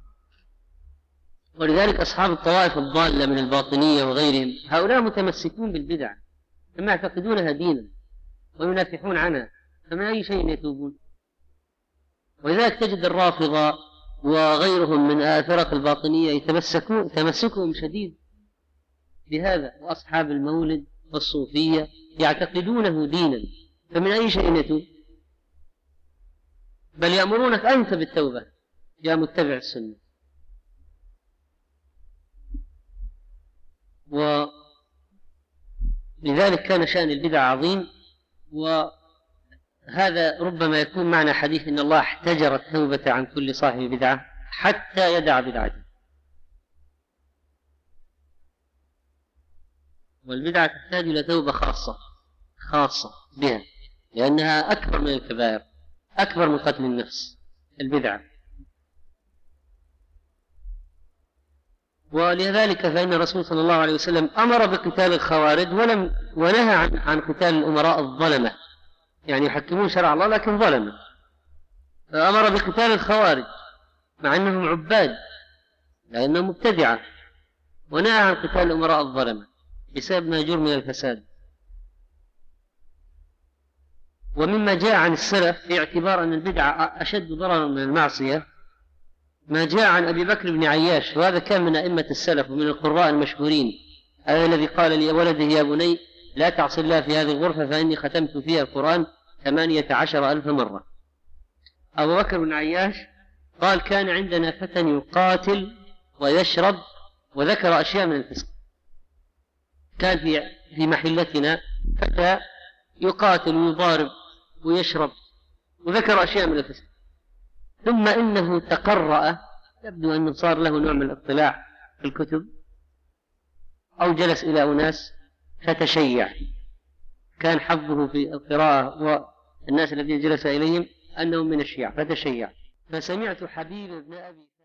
ولذلك أصحاب الطوائف الضالة من الباطنية وغيرهم هؤلاء متمسكون بالبدع، هم يعتقدونها دينا وينافحون عنها، فمن أي شيء يتوبون؟ ولذلك تجد الرافضة وغيرهم من فرق الباطنية يتمسكون تمسكهم شديد بهذا، وأصحاب المولد والصوفية يعتقدونه دينا، فمن أي شيء يتوب؟ بل يأمرونك أنت بالتوبة يا متبع السنة. ولذلك كان شأن البدع عظيم، وهذا ربما يكون معنى حديث إن الله احتجر التوبة عن كل صاحب بدعة حتى يدع بدعته. والبدعة تحتاج إلى توبة خاصة خاصة بها، لأنها أكبر من الكبائر، أكبر من قتل النفس البدعة. ولذلك فإن الرسول صلى الله عليه وسلم أمر بقتال الخوارج ولم ونهى عن, عن قتال الأمراء الظلمة، يعني يحكمون شرع الله لكن ظلمة. فأمر بقتال الخوارج مع أنهم عباد لأنهم مبتدعة، ونهى عن قتال الأمراء الظلمة بسبب ما يجور من الفساد. ومما جاء عن السلف في اعتبار أن البدعة أشد ضررا من المعصية ما جاء عن أبي بكر بن عياش، وهذا كان من أئمة السلف ومن القراء المشهورين، هذا الذي قال لولده يا بني لا تعص الله في هذه الغرفة فإني ختمت فيها القرآن ثمانية عشر ألف مرة. أبو بكر بن عياش قال كان عندنا فتى يقاتل ويشرب، وذكر أشياء من الفسق. كان في في محلتنا فتى يقاتل ويضارب ويشرب، وذكر أشياء من الفسق. ثم إنه تقرأ، يبدو أنه صار له نوع من الاطلاع في الكتب، أو جلس إلى أناس فتشيع، كان حظه في القراءة والناس الذين جلس إليهم أنهم من الشيعة فتشيع. فسمعت حبيب بن أبي